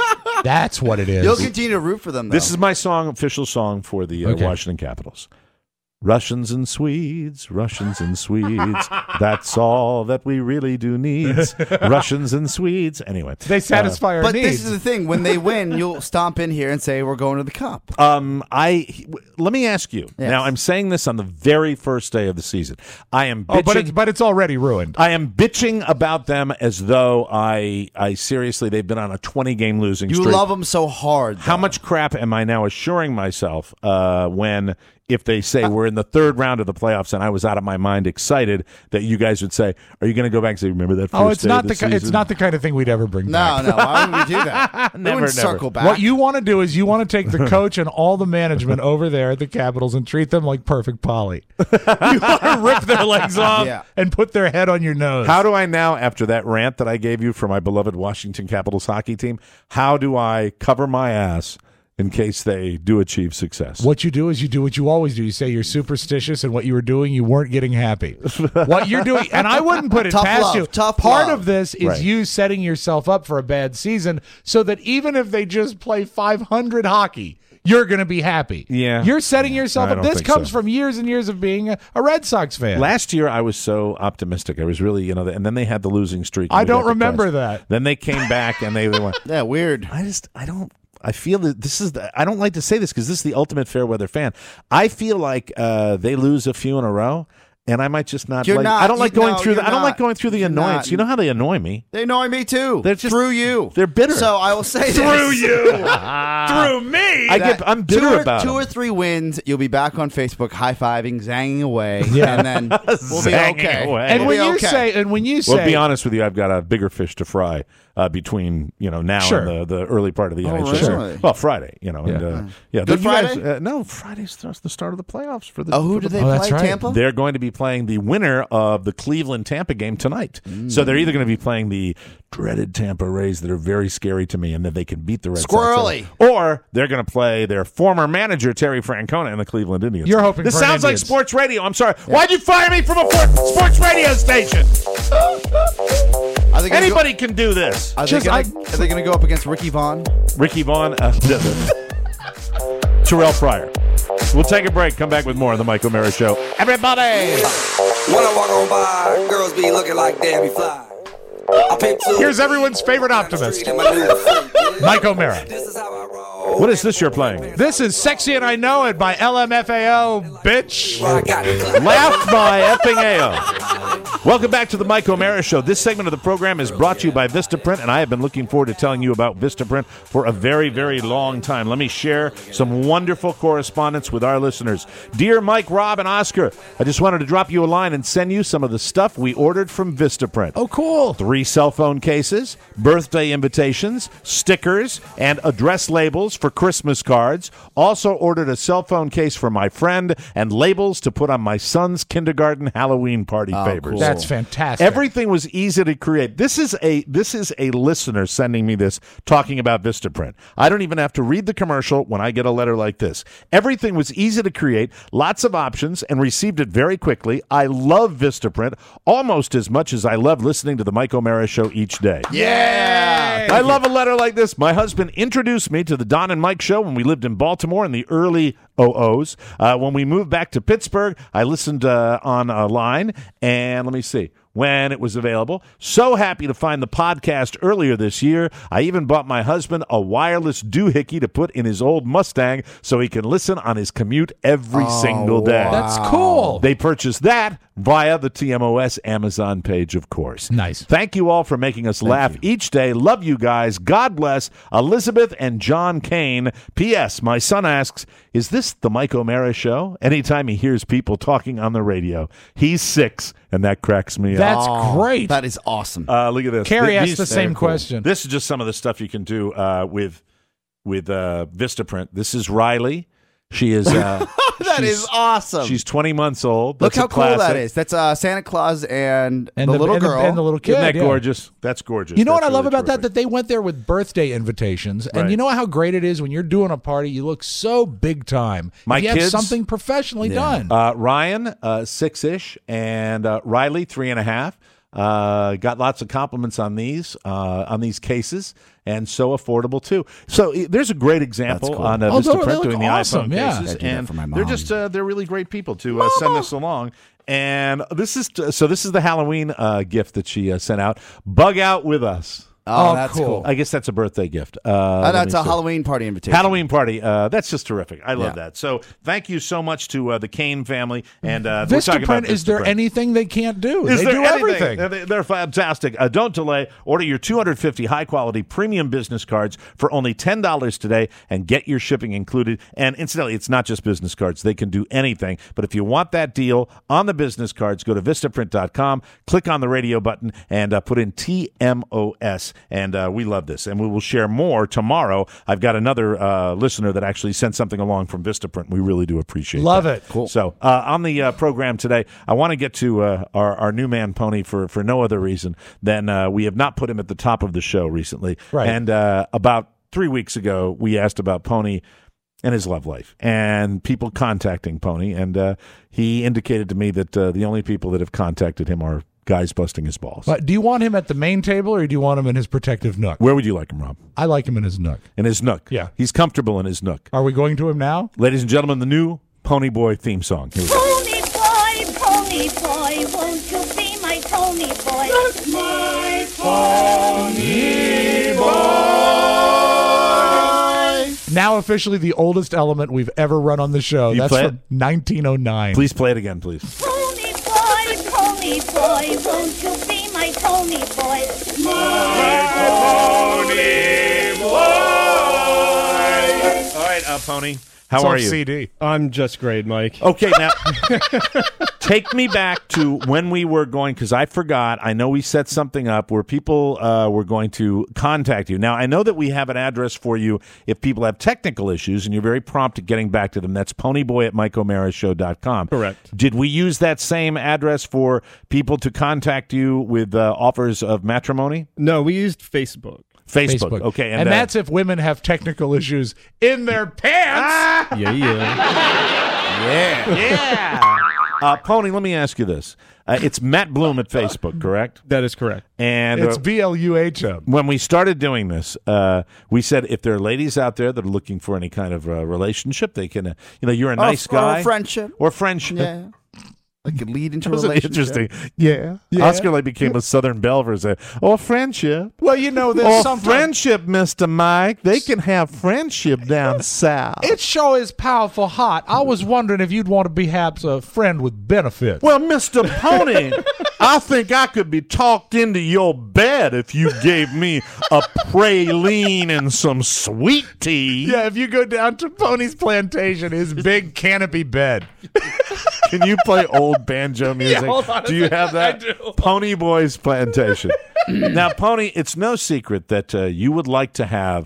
That's what it is. You'll continue to root for them, though. This is my song, official song for the uh, Okay. Washington Capitals. Russians and Swedes, Russians and Swedes. That's all that we really do need. Russians and Swedes. Anyway, They satisfy our But needs. this is the thing. When they win, you'll stomp in here and say, we're going to the Cup. Um, I let me ask you. Yes. Now, I'm saying this on the very first day of the season. I am bitching. oh, but it's, but it's already ruined. I am bitching about them as though I, I seriously, they've been on a twenty game losing You streak. love them so hard. How though. much crap am I now assuring myself uh, when, if they say we're in the third round of the playoffs and I was out of my mind excited, that you guys would say, are you going to go back and say, remember that first Oh, it's day not of the, the ki- it's season? not the kind of thing we'd ever bring No, back. no. Why would we do that? we Never, wouldn't never. circle back. What you want to do is you want to take the coach and all the management over there at the Capitals and treat them like perfect Polly. You want to rip their legs off Yeah. and put their head on your nose. How do I now, after that rant that I gave you for my beloved Washington Capitals hockey team, how do I cover my ass in case they do achieve success? What you do is you do what you always do. You say you're superstitious, and what you were doing, you weren't getting happy. What you're doing, and I wouldn't put it Tough past love, you. tough Part love. of this is Right. you setting yourself up for a bad season, so that even if they just play five hundred hockey, you're going to be happy. Yeah. You're setting yourself I up. don't This think comes so. from years and years of being a, a Red Sox fan. Last year, I was so optimistic. I was really, you know, and then they had the losing streak. and I we don't got remember depressed. that. Then they came back and they, they went, Yeah, weird. I just, I don't, I feel that this is, the, I don't like to say this because this is the ultimate fair weather fan. I feel like uh, they lose a few in a row. And I might just not. You're like, not. I don't like You- going no, through. The, you're I don't like not. going through the You're annoyance. not. You know how they annoy me. They annoy me too. They're just- through you. they're bitter. So I will say Through this. you, through me. I that get. I'm bitter two or, about two them. or three wins, you'll be back on Facebook, high fiving, zanging away, Yeah. and then we'll be Zanging okay. away. and We'll when be you okay. say, and when you say, Well, to be honest with you, I've got a bigger fish to fry uh, between you know now Sure. and the, the early part of the Oh, N H L. really? Well, Friday, you know, and, Yeah. uh, yeah. Good you guys- Friday? uh, no, Friday's the the start of the playoffs for the. Oh, who for do the- they Oh, play? that's right. Tampa. They're going to be playing the winner of the Cleveland Tampa game tonight. So they're either going to be playing the dreaded Tampa Rays that are very scary to me and that they can beat the Red Squirrely. Sox. Or they're going to play their former manager, Terry Francona, and the Cleveland Indians. You're hoping This for an sounds like Indians. sports radio. I'm sorry. Why'd you fire me from a for- sports radio station? Are they gonna Anybody can do this. Go, are, they Just- gonna, are they going to go up against Ricky Vaughn? Ricky Vaughn, uh, Terrell Pryor. We'll take a break. Come back with more on the Mike O'Mara Show. Everybody! When I walk on by, girls be looking like Debbie Fly. I pick two. here's everyone's favorite optimist, And my new friend. Mike O'Mara. This is how I roll. What is this you're playing? This is Sexy and I Know It by L M F A O, bitch. I got it. Laughed by effing A O. Welcome back to the Mike O'Mara Show. This segment of the program is brought to you by Vistaprint, and I have been looking forward to telling you about Vistaprint for a very, very long time. Let me share some wonderful correspondence with our listeners. Dear Mike, Rob, and Oscar, I just wanted to drop you a line and send you some of the stuff we ordered from Vistaprint. Oh, cool. Three cell phone cases, birthday invitations, stickers, and address labels for Christmas cards. Also ordered a cell phone case for my friend and labels to put on my son's kindergarten Halloween party Oh, favors. That's fantastic. Everything was easy to create. This is a this is a listener sending me this, talking about Vistaprint. I don't even have to read the commercial when I get a letter like this. Everything was easy to create, lots of options, and received it very quickly. I love Vistaprint almost as much as I love listening to the Mike O'Mara Show each day. Yeah. I love a letter like this. My husband introduced me to the Don and Mike Show when we lived in Baltimore in the early oh ohs. Uh, when we moved back to Pittsburgh, I listened uh, on a line, and let me see. When it was available. So happy to find the podcast earlier this year. I even bought my husband a wireless doohickey to put in his old Mustang so he can listen on his commute every Oh, single day. wow. That's cool. They purchased that via the T M O S Amazon page, of course. Nice. Thank you all for making us laugh each day. Love you guys. God bless Elizabeth and John Kane. P S. My son asks, is this the Mike O'Mara Show? Anytime he hears people talking on the radio. He's six, and that cracks me up. That's Oh, great. That is awesome. Uh, look at this. Carrie Th- asked these- the same they're cool. question. This is just some of the stuff you can do uh, with with uh, Vistaprint. This is Riley. She is. Uh, That she's- is awesome. She's twenty months old. Look That's a how cool that classic. is. That's uh, Santa Claus and, and the, the, little and the- girl. and the little kid. Isn't that yeah. gorgeous? That's gorgeous. You know what That's I love really about that? terrific. That they went there with birthday invitations. And Right. you know how great it is when you're doing a party, you look so big time. My if you kids- have something professionally done. Uh, Ryan, uh, six-ish, and uh, Riley, three and a half. Uh, got lots of compliments on these uh, on these cases, and so affordable too. So i- there's a great example cool. on uh, Oh, they- they Vistaprint look doing the awesome, iPhone yeah. cases, I do that and for my they're mom. just uh, they're really great people to uh, send this along. And this is so this is the Halloween uh, gift that she uh, sent out. Bug out with us. Oh, Oh, that's cool. cool. I guess that's a birthday gift. Uh, Uh, let that's me a see. Halloween party invitation. Halloween party. Uh, that's just terrific. I love Yeah. that. So thank you so much to uh, the Kane family. And uh, we're talking about Vistaprint, is there Vistaprint. anything they can't do? Is they there do anything? everything. They're, they're fantastic. Uh, don't delay. Order your two hundred fifty high-quality premium business cards for only ten dollars today and get your shipping included. And incidentally, it's not just business cards. They can do anything. But if you want that deal on the business cards, go to Vistaprint dot com, click on the radio button, and uh, put in T M O S. And uh, we love this. And we will share more tomorrow. I've got another uh, listener that actually sent something along from Vistaprint. We really do appreciate Love that. it. Cool. So uh, on the uh, program today, I want to get to uh, our, our new man, Pony, for, for no other reason than uh, we have not put him at the top of the show recently. Right. And uh, about three weeks ago, we asked about Pony and his love life and people contacting Pony. And uh, he indicated to me that uh, the only people that have contacted him are guys busting his balls. But do you want him at the main table or do you want him in his protective nook? Where would you like him, Rob? I like him in his nook. In his nook. Yeah. He's comfortable in his nook. Are we going to him now? Ladies and gentlemen, the new Pony Boy theme song. Here we go. Pony boy, pony boy, won't you be my pony boy? That's my pony boy. Now officially the oldest element we've ever run on the show. You That's play from nineteen oh nine. Please play it again, please. Pony boy, pony boy, won't you be my pony boy? My pony boy. All right, uh, Pony. How It's are on you? C D. I'm just great, Mike. Okay, now take me back to when we were going, because I forgot. I know we set something up where people uh, were going to contact you. Now, I know that we have an address for you if people have technical issues, and you're very prompt at getting back to them. That's ponyboy at mike o'mara show dot com. Correct. Did we use that same address for people to contact you with uh, offers of matrimony? No, we used Facebook. Facebook. Okay, And, and, uh, that's if women have technical issues in their pants. Yeah, yeah. Yeah. Yeah. Uh, Pony, let me ask you this. Uh, it's Matt Bloom at Facebook, correct? That is correct. And It's uh, B L U H M. when we started doing this, uh, we said if there are ladies out there that are looking for any kind of uh, relationship, they can, uh, you know, you're a Or- nice or guy. friendship. Or friendship. Yeah. Like could lead into That a was relationship. interesting. Yeah. Yeah. Oscar like became a Southern belle for say, or friendship. Well, you know, there's Or sometimes friendship, Mister Mike. They can have friendship down south. it sure is powerful hot. I was wondering if you'd want to be perhaps a friend with benefits. Well, Mister Pony, I think I could be talked into your bed if you gave me a praline and some sweet tea. Yeah, if you go down to Pony's plantation, his big canopy bed. Can you play old banjo music? hold on a do you second. have that? I do. Pony Boy's Plantation. Now, Pony, it's no secret that uh, you would like to have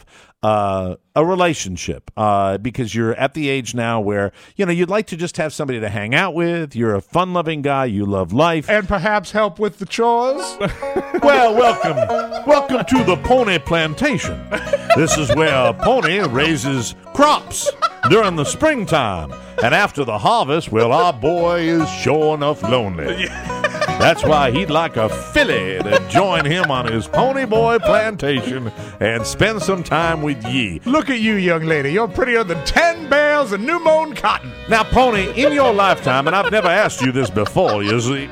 uh, a relationship uh, because you're at the age now where, you know, you'd like to just have somebody to hang out with. You're a fun-loving guy. You love life. And perhaps help with the chores? Well, welcome. Welcome to the Pony Plantation. This is where a pony raises crops during the springtime. And after the harvest, well, our boy is sure enough lonely. That's why he'd like a filly to join him on his Pony Boy plantation and spend some time with ye. Look at you, young lady. You're prettier than ten bales of new mown cotton. Now, Pony, in your lifetime, and I've never asked you this before, you see,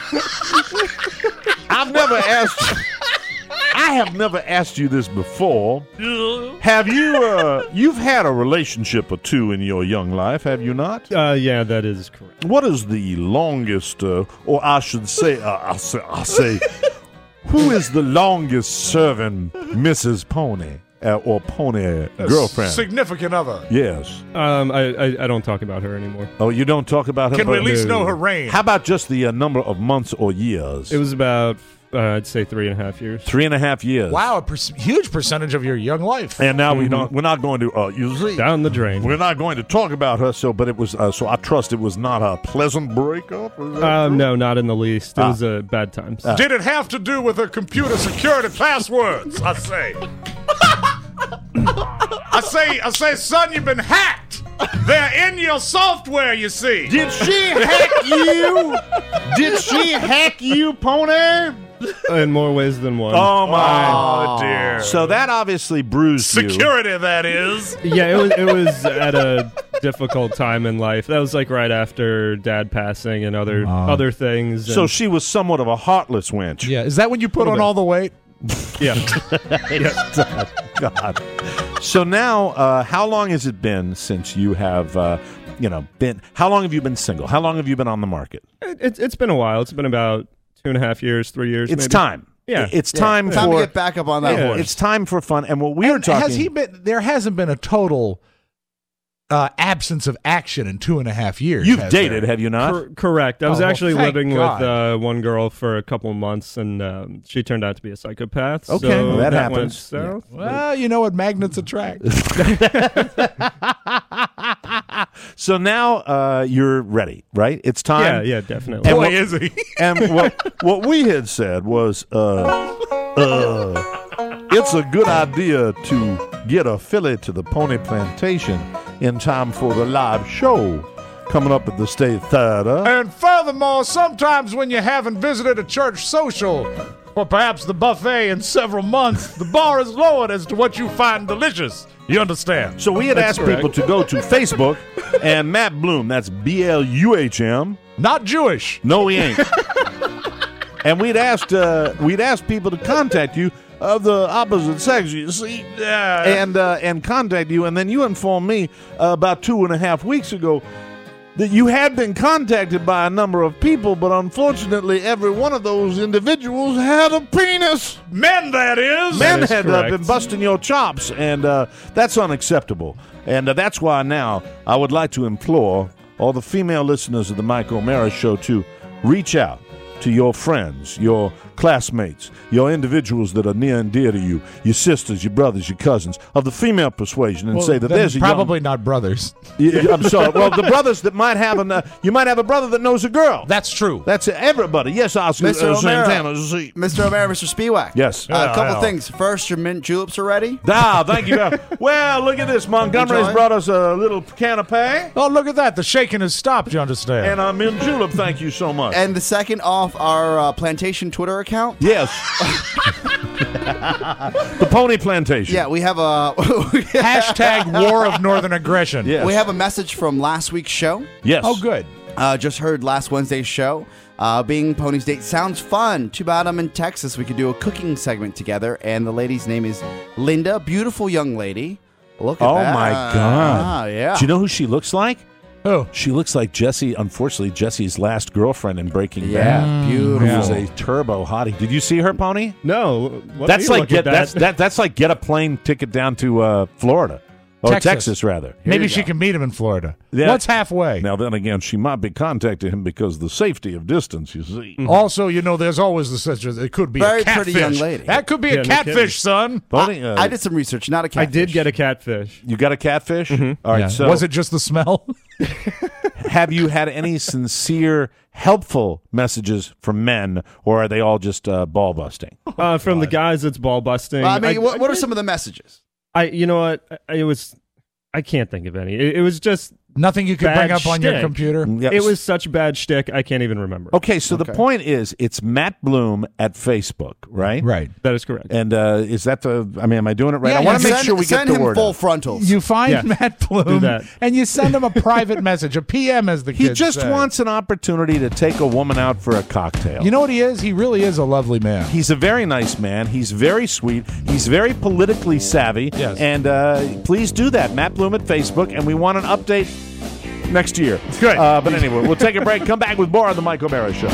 I've never asked you. I have never asked you this before. Have you, uh, you've had a relationship or two in your young life, have you not? Uh, yeah, that is correct. What is the longest, uh, or I should say, uh, I'll say, I'll say, who is the longest serving Missus Pony uh, or Pony girlfriend? Significant other. Yes. Um, I, I I don't talk about her anymore. Oh, you don't talk about her? Can we at least No. know her range? How about just the uh, number of months or years? It was about, uh, I'd say, three and a half years. Three and a half years. Wow, a per- huge percentage of your young life. And now we don't. We're not going to. Uh, you see, Down the drain. we're not going to talk about her. So, but it was. Uh, so I trust it was not a pleasant breakup. Is that Um, true? no, not in the least. It Ah. was uh, bad times. Did it have to do with her computer security passwords? I say. I say, I say, son, you've been hacked. They're in your software, you see. Did she hack you? Did she hack you, Pony? In more ways than one. Oh my! Oh, dear. So that obviously bruised you. Security, that is. Yeah, it was it was at a difficult time in life. That was like right after Dad passing and other other things. So and- she was somewhat of a heartless wench. Yeah, is that when you put Little on bit. all the weight? yeah. God. So now, uh, how long has it been since you have, uh, you know, been? How long have you been single? How long have you been on the market? It, it's it's been a while. It's been about two and a half years, three years. It's maybe. time. Yeah. It's Yeah, time time for. to get back up on that Yeah. horse. It's time for fun. And what we were And talking. Has he been? There hasn't been a total uh, absence of action in two and a half years. You've has dated, there? have you not? Cor- correct. I was Oh, well, actually thank living God. with uh, one girl for a couple of months, and um, she turned out to be a psychopath. Okay, so well, that went happens. south. Well, you know what magnets attract. So now uh, you're ready, right? It's time. Yeah, yeah, definitely. And Boy, what- is he. And what what we had said was, uh, uh, it's a good idea to get a filly to the Pony Plantation in time for the live show coming up at the State Theater. And furthermore, sometimes when you haven't visited a church social, or perhaps the buffet in several months, the bar is lowered as to what you find delicious. You understand? So we had That's asked people correct. to go to Facebook and Matt Bloom, that's B L U H M. Not Jewish. No, he ain't. And we'd asked uh, we'd asked people to contact you of the opposite sex, you see, Yeah. and uh, and contact you, and then you informed me uh, about two and a half weeks ago that you had been contacted by a number of people, but unfortunately, every one of those individuals had a penis. Men, that is. Men is had uh, correct. been busting your chops, and uh, that's unacceptable. And uh, that's why now I would like to implore all the female listeners of the Mike O'Mara Show to reach out to your friends, your classmates, your individuals that are near and dear to you, your sisters, your brothers, your cousins, of the female persuasion, and Well, say that then there's a probably young, not brothers. Y- y- I'm sorry. Well, the brothers that might have an, uh, you might have a brother that knows a girl. That's true. That's everybody. Yes, Oscar Mister uh, O'Mara. Santana. See. Mister O'Mara, Mister Spiewak. Yes. Uh, a couple yeah. things. First, your mint juleps are ready. Ah, thank you. uh, Well, look at this. Montgomery's Enjoy. brought us a little canapé Oh, look at that. The shaking has stopped, you understand? and a mint julep. Thank you so much. And the second, off our uh, plantation Twitter account. Yes. The Pony Plantation. Yeah, we have a Hashtag War of Northern Aggression. Yes. we have a message from last week's show. Yes. Oh, good. Uh, just heard last Wednesday's show. Uh, being Pony's date sounds fun. Too bad I'm in Texas. We could do a cooking segment together. And the lady's name is Linda. Beautiful young lady. Look at Oh that. my God. Ah, yeah. Do you know who she looks like? Who? She looks like Jesse, unfortunately, Jesse's last girlfriend in Breaking Yeah, Bad. beautiful. Who was a turbo hottie. Did you see her, Pony? No, what That's do you like look get at that? that's that that's like get a plane ticket down to uh, Florida. Or Texas, Texas rather. Here Maybe you she go. can meet him in Florida. Yeah. What's halfway? Now, then again, she might be contacting him because the safety of distance, you see. Also, you know, there's always the such as it could be Very a catfish. pretty young lady. That could be Yeah, a no catfish, kidding. son. Pony, I, uh, I did some research, not a I catfish. did get a catfish. you got a catfish? Mm-hmm. All right, Yeah. so Was it just the smell? have you had any sincere, helpful messages from men, or are they all just uh, ball busting? Uh, from the guys, it's ball busting. Well, I mean, what, what are some of the messages? I, you know what? I- It was. I can't think of any. It, it was just Nothing you could bad bring up on your shtick. computer? Yeah. It was such bad shtick. I can't even remember. Okay, so the Okay. point is, it's Matt Bloom at Facebook, right? Right. That is correct. And uh, is that the? I mean, am I doing it right? Yeah, I want to you make send, sure we send get the him word full out. frontals. You find Yeah. Matt Do Bloom that. and you send him a private message, a P M as the He kids just say. wants an opportunity to take a woman out for a cocktail. You know what he is? He really is a lovely man. He's a very nice man. He's very sweet. He's very politically savvy. Yes. And uh, please do that. Matt Bloom at Facebook. And we want an update next year. Good. Uh, but anyway, we'll take a break. Come back with more on The Mike O'Mara Show.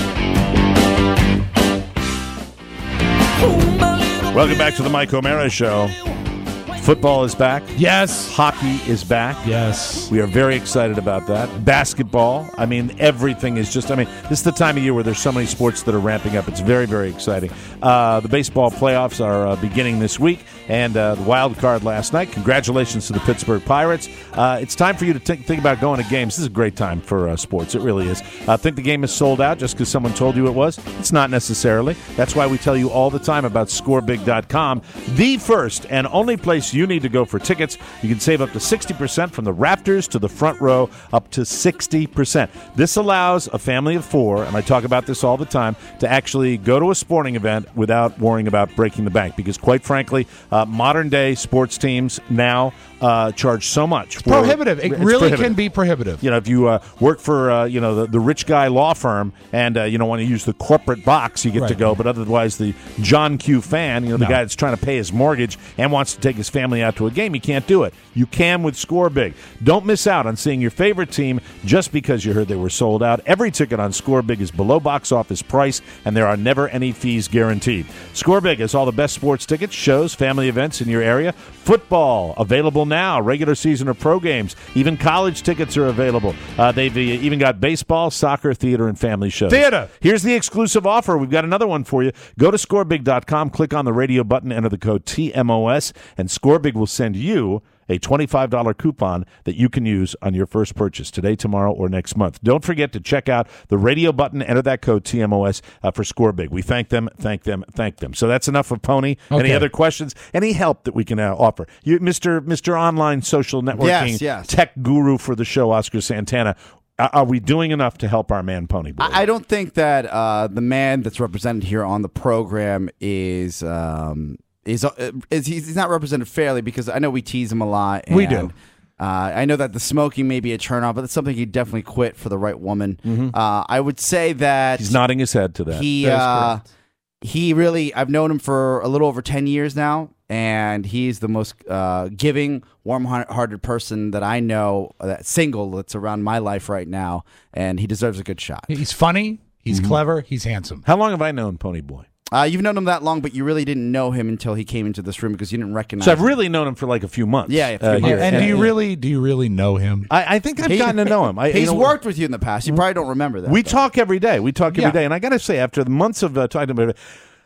Welcome back to The Mike O'Mara Show. Football is back. Yes. Hockey is back. Yes. We are very excited about that. Basketball. I mean, everything is just, I mean, this is the time of year where there's so many sports that are ramping up. It's very, very exciting. Uh, the baseball playoffs are uh, beginning this week, and uh, the wild card last night. Congratulations to the Pittsburgh Pirates. Uh, it's time for you to think, think about going to games. This is a great time for uh, sports. It really is. Uh, think the game is sold out just because someone told you it was? It's not necessarily. That's why we tell you all the time about score big dot com, the first and only place you need to go for tickets. You can save up to sixty percent from the rafters to the front row, up to sixty percent. This allows a family of four, and I talk about this all the time, to actually go to a sporting event without worrying about breaking the bank. Because quite frankly, uh, modern day sports teams now uh, charge so much. For, Prohibitive. It it's really prohibitive. can be prohibitive. You know, if you uh, work for uh, you know the, the rich guy law firm and uh, you don't want to use the corporate box, you get to Right. go. But otherwise, the John Q fan, you know, the No. guy that's trying to pay his mortgage and wants to take his family out to a game, you can't do it. You can with Score Big. Don't miss out on seeing your favorite team just because you heard they were sold out. Every ticket on Score Big is below box office price, and there are never any fees guaranteed. Score Big has all the best sports tickets, shows, family events in your area. Football available now, regular season or pro games. Even college tickets are available. Uh, they've even got baseball, soccer, theater, and family shows. Theater. Here's the exclusive offer. We've got another one for you. Go to score big dot com, click on the radio button, enter the code T M O S, and ScoreBig will send you a twenty-five dollars coupon that you can use on your first purchase today, tomorrow, or next month. Don't forget to check out the radio button, enter that code T M O S uh, for ScoreBig. We thank them, thank them, thank them. So that's enough of Pony. Any Okay. other questions? Any help that we can uh, offer? You, Mister Mister Online Social Networking Yes, yes. Tech Guru for the show, Oscar Santana. Are are we doing enough to help our man Pony Boy? I I don't think that uh, the man that's represented here on the program is um, is, uh, is he's he's not represented fairly, because I know we tease him a lot. And, We do. Uh, I know that the smoking may be a turnoff, but it's something he'd definitely quit for the right woman. Uh, I would say that He's nodding his head to that. he That is uh, correct. he really, I've known him for a little over ten years now, and he's the most uh, giving, warm-hearted person that I know, uh, that single that's around my life right now, and he deserves a good shot. He's funny. He's Mm-hmm. clever. He's handsome. How long have I known Pony Boy? Uh, you've known him that long, but you really didn't know him until he came into this room, because you didn't recognize So I've him. really known him for like a few months. Yeah, a few uh, months. here. And do you really do you really know him? I, I think I've He- gotten to know him. I, He's you know, worked with you in the past. You probably don't remember that. We though. talk every day. We talk every day, Yeah. and I got to say, after the months of uh, talking about it,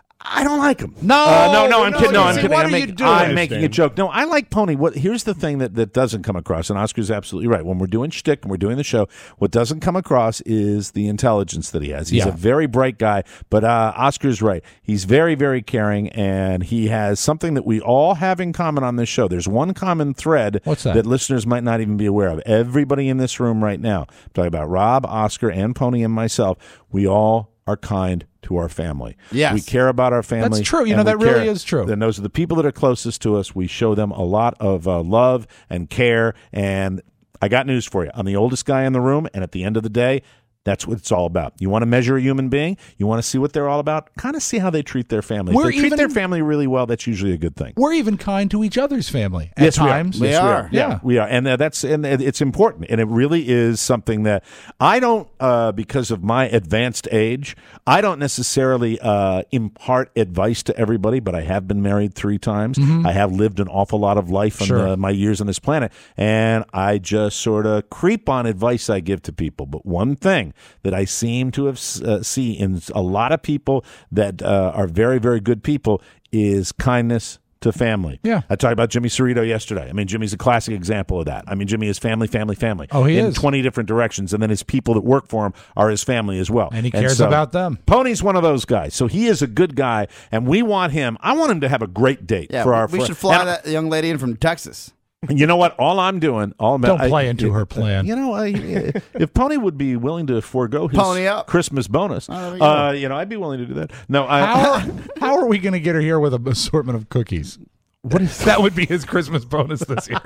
I don't like him. No, uh, no, no. I'm no, kidding. No, I'm Dizzy, kidding. what I'm, are you making, doing? I'm I making a understand. joke. No, I like Pony. What? Here's the thing that, that doesn't come across, and Oscar's absolutely right. When we're doing shtick and we're doing the show, what doesn't come across is the intelligence that he has. He's Yeah. a very bright guy, but uh, Oscar's right. He's very, very caring, and he has something that we all have in common on this show. There's one common thread What's that? that listeners might not even be aware of. Everybody in this room right now, I'm talking about Rob, Oscar, and Pony, and myself, we all are kind to our family. Yes. We care about our family. That's true. You and know, we that really care- is true. And those are the people that are closest to us. We show them a lot of uh, love and care. And I got news for you. I'm the oldest guy in the room, and at the end of the day, That's what it's all about. You want to measure a human being? You want to see what they're all about? Kind of see how they treat their family. We're if they treat even- their family really well, that's usually a good thing. We're even kind to each other's family at yes, times. We are. Yes, We we are. are. Yeah, Yeah. we are, and uh, that's and it's important, and it really is something that I don't, uh, because of my advanced age, I don't necessarily uh, impart advice to everybody. But I have been married three times. Mhm. I have lived an awful lot of life in Sure. the, my years on this planet, and I just sort of creep on advice I give to people. But one thing that I seem to have uh, see in a lot of people that uh, are very, very good people is kindness to family. Yeah. I talked about Jimmy Cerrito yesterday. I mean, Jimmy's a classic example of that. I mean, Jimmy is family, family, family. Oh, he in is. twenty different directions, and then his people that work for him are his family as well. And he cares so, about them. Pony's one of those guys. So he is a good guy, and we want him. I want him to have a great date Yeah, for our we fr- should fly and- that young lady in from Texas. You know what? All I'm doing, all I'm, Don't I- play into I- her plan. You know, I, if Pony would be willing to forego his Pony up. Christmas bonus, Oh, there we go. uh, you know, I'd be willing to do that. No, I, How are, how are we going to get her here with an assortment of cookies? What is that? Would be his Christmas bonus this year.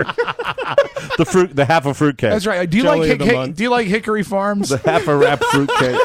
the fruit, the half a fruit cake. That's right. Do you Jelly like of the Hick- month. Do you like Hickory Farms? The half a wrap fruit cake.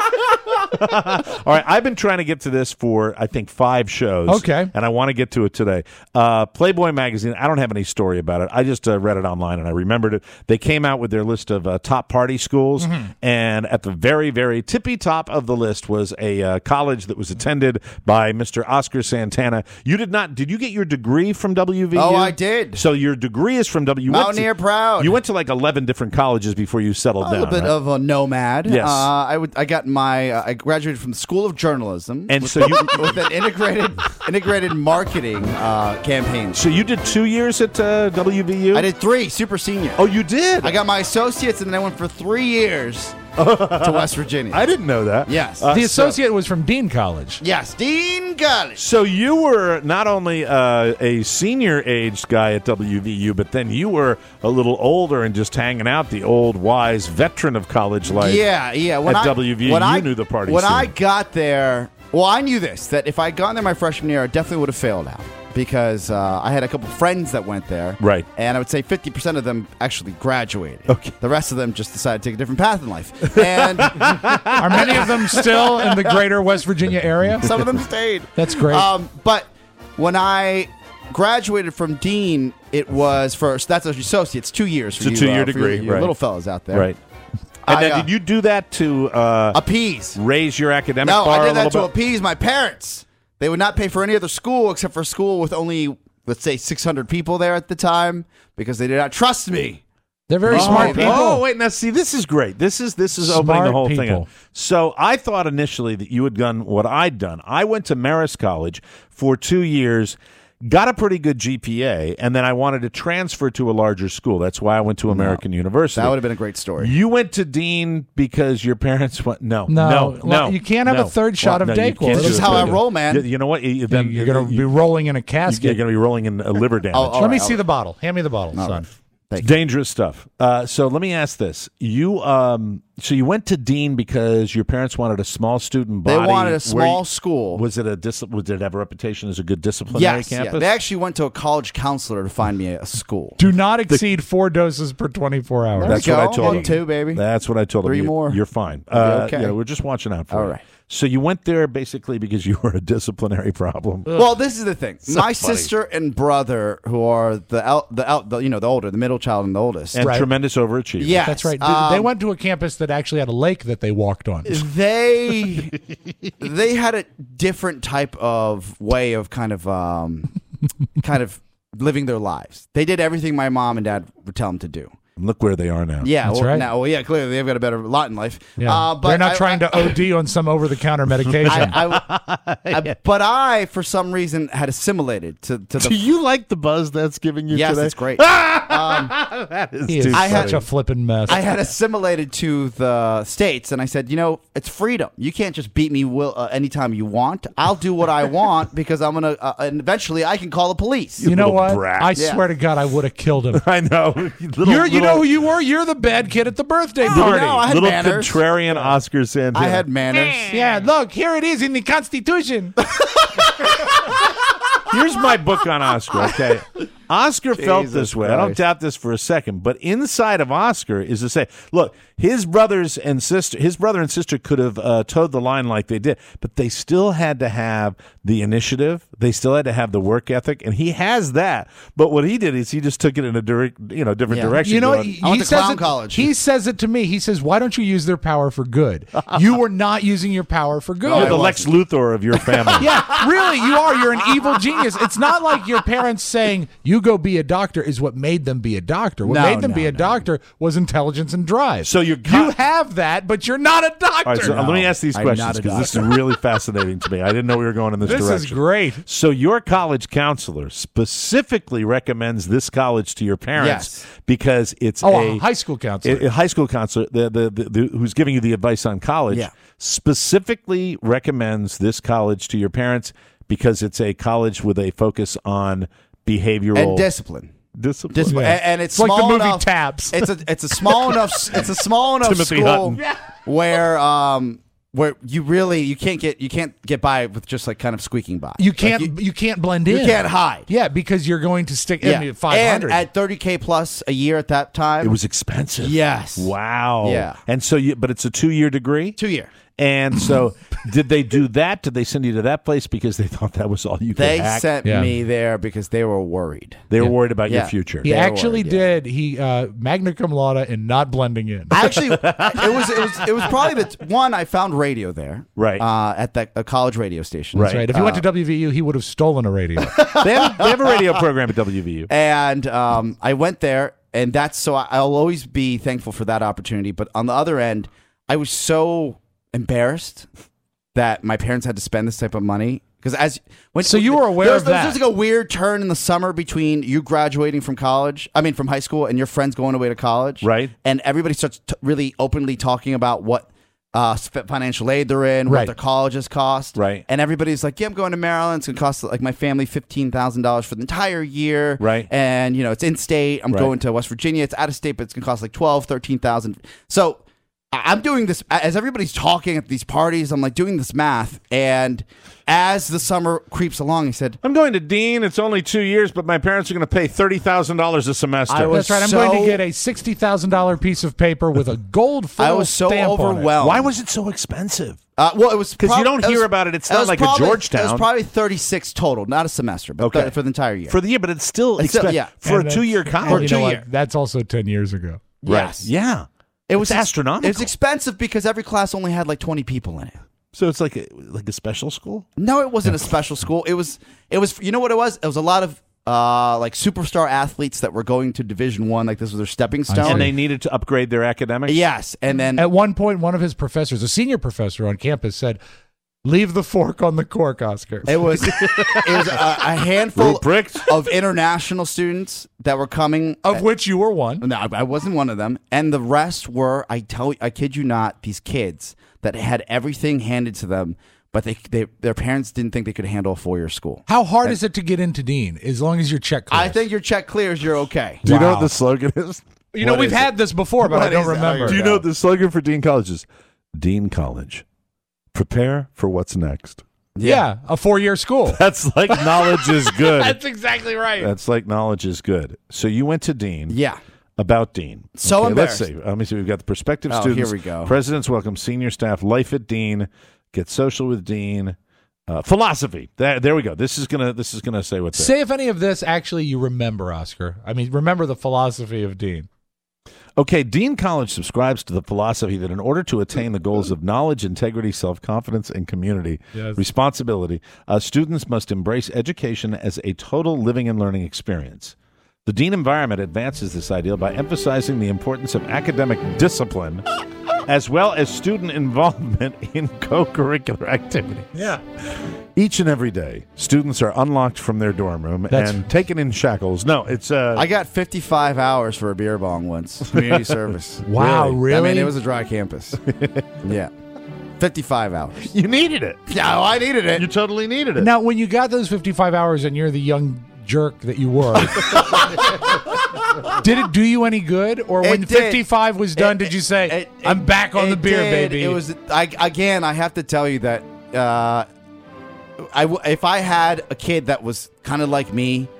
All right, I've been trying to get to this for I think five shows. Okay. and I want to get to it today. Uh, Playboy magazine. I don't have any story about it. I just uh, read it online and I remembered it. They came out with their list of uh, top party schools, Mm-hmm. and at the very, very tippy top of the list was a uh, college that was attended by Mister Oscar Santana. You did not? Did you get your degree from W V U? Oh, I did. So your degree is from W V U. You went Mountaineer to- proud. You went to like eleven different colleges before you settled A down. little bit right? of a nomad. Yes. Uh, I would. I got my. Uh, I graduated from the School of Journalism, And with, so you- with an integrated integrated marketing uh, campaign. So you did two years at uh, W V U? I did three, super senior. Oh, you did? I got my associates, and then I went for three years to West Virginia. I didn't know that. Yes. Uh, the so- associate was from Dean College. Yes, Dean College. So you were not only uh, a senior-aged guy at W V U, but then you were a little older and just hanging out, the old, wise veteran of college life. Yeah, yeah. When at I, W V U, when you I, knew the party When scene. I got there, well, I knew this, that if I had gone there my freshman year, I definitely would have failed out. Because uh, I had a couple friends that went there. Right. And I would say fifty percent of them actually graduated. Okay. The rest of them just decided to take a different path in life. And Are many of them still in the greater West Virginia area? some of them stayed. That's great. Um, but when I graduated from Dean, it was first, that's an associate's, two years for It's a you, two-year uh, for degree, you, you right. little fellas out there. Right. And I, then uh, did you do that to uh, appease. raise your academic No, bar I a did that to little bit? appease my parents. They would not pay for any other school except for a school with only, let's say, six hundred people there at the time because they did not trust me. They're very Oh, smart people. Oh, wait, now see, this is great. This is this is opening Smart the whole thing people. up. So I thought initially that you had done what I'd done. I went to Marist College for two years, got a pretty good G P A, and then I wanted to transfer to a larger school. That's why I went to American University. That would have been a great story. You went to Dean because your parents went. No, No. no, Well, no. you can't have no. a third shot Well, of no, you Dayquil. can't This do is a how I third. roll, man. You, you know what? You, then, You're going to you- be rolling in a casket. You're going to be rolling in a liver damage. Oh, all Let me right, see all the bottle. Hand me the bottle, All son. right. Thank you. Dangerous stuff. Uh, so let me ask this: You, um, so you went to Dean because your parents wanted a small student They body. wanted a where small you- school. Was it a dis- was did it have a reputation as a good disciplinary Yes, campus? yeah. They actually went to a college counselor to find me a, a school. Do not exceed four doses per twenty-four hours. There That's we what I go. told Well, him. two, baby. That's what I told him. Three You- more. You're fine. I'll be Uh, okay. yeah, we're just watching out for All you. right. So you went there basically because you were a disciplinary problem. Well, this is the thing. So My funny. sister and brother, who are the out, the out, the, you know, the older, the middle child and the oldest. And Right. tremendous overachievers. Yes. That's right. Um, they went to a campus that actually had a lake that they walked on. They they had a different type of way of kind of um, kind of living their lives. They did everything my mom and dad would tell them to do. And look where they are now. Yeah, That's well, right. now, well, yeah, clearly they've got a better lot in life. Yeah. Uh, but They're not I- trying I- to O D on some over-the-counter medication. I, I, I, but I, for some reason, had assimilated to, to the. Do you like the buzz that's giving you yes, today? it's great. um, That is he is too I had- such a flippin' mess. I had assimilated to the states, and I said, you know, it's freedom. You can't just beat me will, uh, anytime you want. I'll do what I want because I'm gonna, uh, and eventually I can call the police. you know little what? brat. I Yeah. swear to God, I would have killed him. I know. Little, You're, you know little- who you were? You're the bad kid at the birthday No, party. no, I had little manners. contrarian Oscar Santana. I had manners. Yeah, look, here it is in the Constitution. Here's my book on Oscar, okay? Oscar felt Jesus this way. I don't Christ. doubt this for a second. But inside of Oscar is to say, look, his brothers and sister, his brother and sister could have uh, towed the line like they did, but they still had to have the initiative. They still had to have the work ethic, and he has that. But what he did is he just took it in a direct, you know, different Yeah. direction. You know, going, he, I went he to says clown it, college. He says it to me. He says, "Why don't you use their power for good? You were not using your power for good." You're the Lex Luthor of your family. Yeah, really, you are. You're an evil genius. It's not like your parents saying, "You go be a doctor," is what made them be a doctor. What No, made them no, be a no. doctor was intelligence and drive. So you're you have that, but you're not a doctor. All right, so uh, let me ask these I'm questions not a because this is really fascinating to me. I didn't know we were going in this, This is direction. great. So your college counselor specifically recommends this college to your parents Yes. because it's Oh, a a high school counselor. A, a high school counselor the, the, the, the, who's giving you the advice on college Yeah. specifically recommends this college to your parents because it's a college with a focus on behavioral And discipline. discipline. Discipline. Yeah. And, and it's, It's like the small movie enough, Taps. It's a it's a small enough it's a small enough Timothy school Hutton. where um where you really you can't get you can't get by with just like kind of squeaking by. You Like, can't. you, you, can't blend you in. can't hide. Yeah, because you're going to stick Yeah. in five hundred. And at thirty K plus a year at that time. It was expensive. Yes. Wow. Yeah. And so you, but it's a two year degree. two year. And so, did they do that? Did they send you to that place because they thought that was all you could They hack? sent Yeah. me there because they were worried. They were Yeah. worried about your Yeah. future. he They were actually worried, yeah. did. He uh, magna cum laude in not blending in. Actually, it was it was it was probably the one I found radio there, Right. Uh, at that a college radio station, That's right. If he went Uh, to W V U, he would have stolen a radio. they, have, they have a radio program at W V U. And um, I went there, and that's so I- I'll always be thankful for that opportunity. But on the other end, I was so embarrassed that my parents had to spend this type of money. Because as when, So you were aware there's, of there's that. just like a weird turn in the summer between you graduating from college, I mean from high school, and your friends going away to college, Right. And everybody starts t- really openly talking about what uh, sp- financial aid they're in, Right. what their colleges cost, Right. And everybody's like, "Yeah, I'm going to Maryland. It's gonna cost like my family fifteen thousand dollars for the entire year, Right. And you know, it's in state. I'm Right. going to West Virginia. It's out of state, but it's gonna cost like twelve, thirteen thousand. So I- I'm doing this as everybody's talking at these parties. I'm like doing this math, and as the summer creeps along, he said, I'm going to Dean. It's only two years, but my parents are going to pay thirty thousand dollars a semester. I was That's right. I'm going to so- get a sixty thousand dollar piece of paper with a gold foil I was so stamp on it. overwhelmed. Why was it so expensive? Uh, well, it was 'Cause you prob- don't it hear was- about it. It's it not was like a probably- Georgetown. It was probably thirty-six total, not a semester, but Okay. th- for the entire year. For the year, but it's still It's still- expensive. yeah. For And a two-year that's- and college. you two know what? year. That's also ten years ago. Yes, Yeah. it was It's astronomical. It was expensive because every class only had like twenty people in it. So it's like a, like a special school? No, it wasn't a special school. It was. It was. You know what it was? It was a lot of uh, like superstar athletes that were going to Division One. Like this was their stepping stone. And they needed to upgrade their academics? yes, and then At one point, one of his professors, a senior professor on campus, said, "Leave the fork on the cork, Oscar." it was it was a, a handful Ruprecht? of international students that were coming. Of which you were one. No, I I wasn't one of them, and the rest were. I tell you, I kid you not, these kids that had everything handed to them, but they, they their parents didn't think they could handle a four-year school. How hard is it to get into Dean? As long as your check clears. I think your check clears, you're okay. Do you know Wow. what the slogan is? You know, What we've is had it? this before, but I What don't is it? remember. Do you know what the slogan for Dean College is? Dean College. Prepare for what's next. Yeah, a four-year school. That's like knowledge is good. That's exactly right. That's like knowledge is good. So you went to Dean. Yeah. About Dean. So okay, let's embarrassed. see. Let me see. We've got the prospective Oh, students. here we go. Presidents welcome senior staff. Life at Dean. Get social with Dean. Uh, philosophy. There, there we go. This is gonna. This is gonna say what's there. Say if any of this actually you remember, Oscar. I mean, remember the philosophy of Dean. Okay, Dean College subscribes to the philosophy that in order to attain the goals of knowledge, integrity, self-confidence, and community Yes. responsibility, uh, students must embrace education as a total living and learning experience. The Dean environment advances this ideal by emphasizing the importance of academic discipline as well as student involvement in co-curricular activities. Yeah. Each and every day, students are unlocked from their dorm room That's- and taken in shackles. No, it's... Uh, I got fifty-five hours for a beer bong once. Community service. Wow, really? I mean, it was a dry campus. Yeah. fifty-five hours. you needed it. Yeah, I needed it. You totally needed it. Now, when you got those fifty-five hours and you're the young jerk that you were, did it do you any good? Or when It did. fifty-five was done, It- did you say, it- I'm it- back on it the beer, did. baby? It was I, again. I have to tell you that uh, I w- if I had a kid that was kind of like me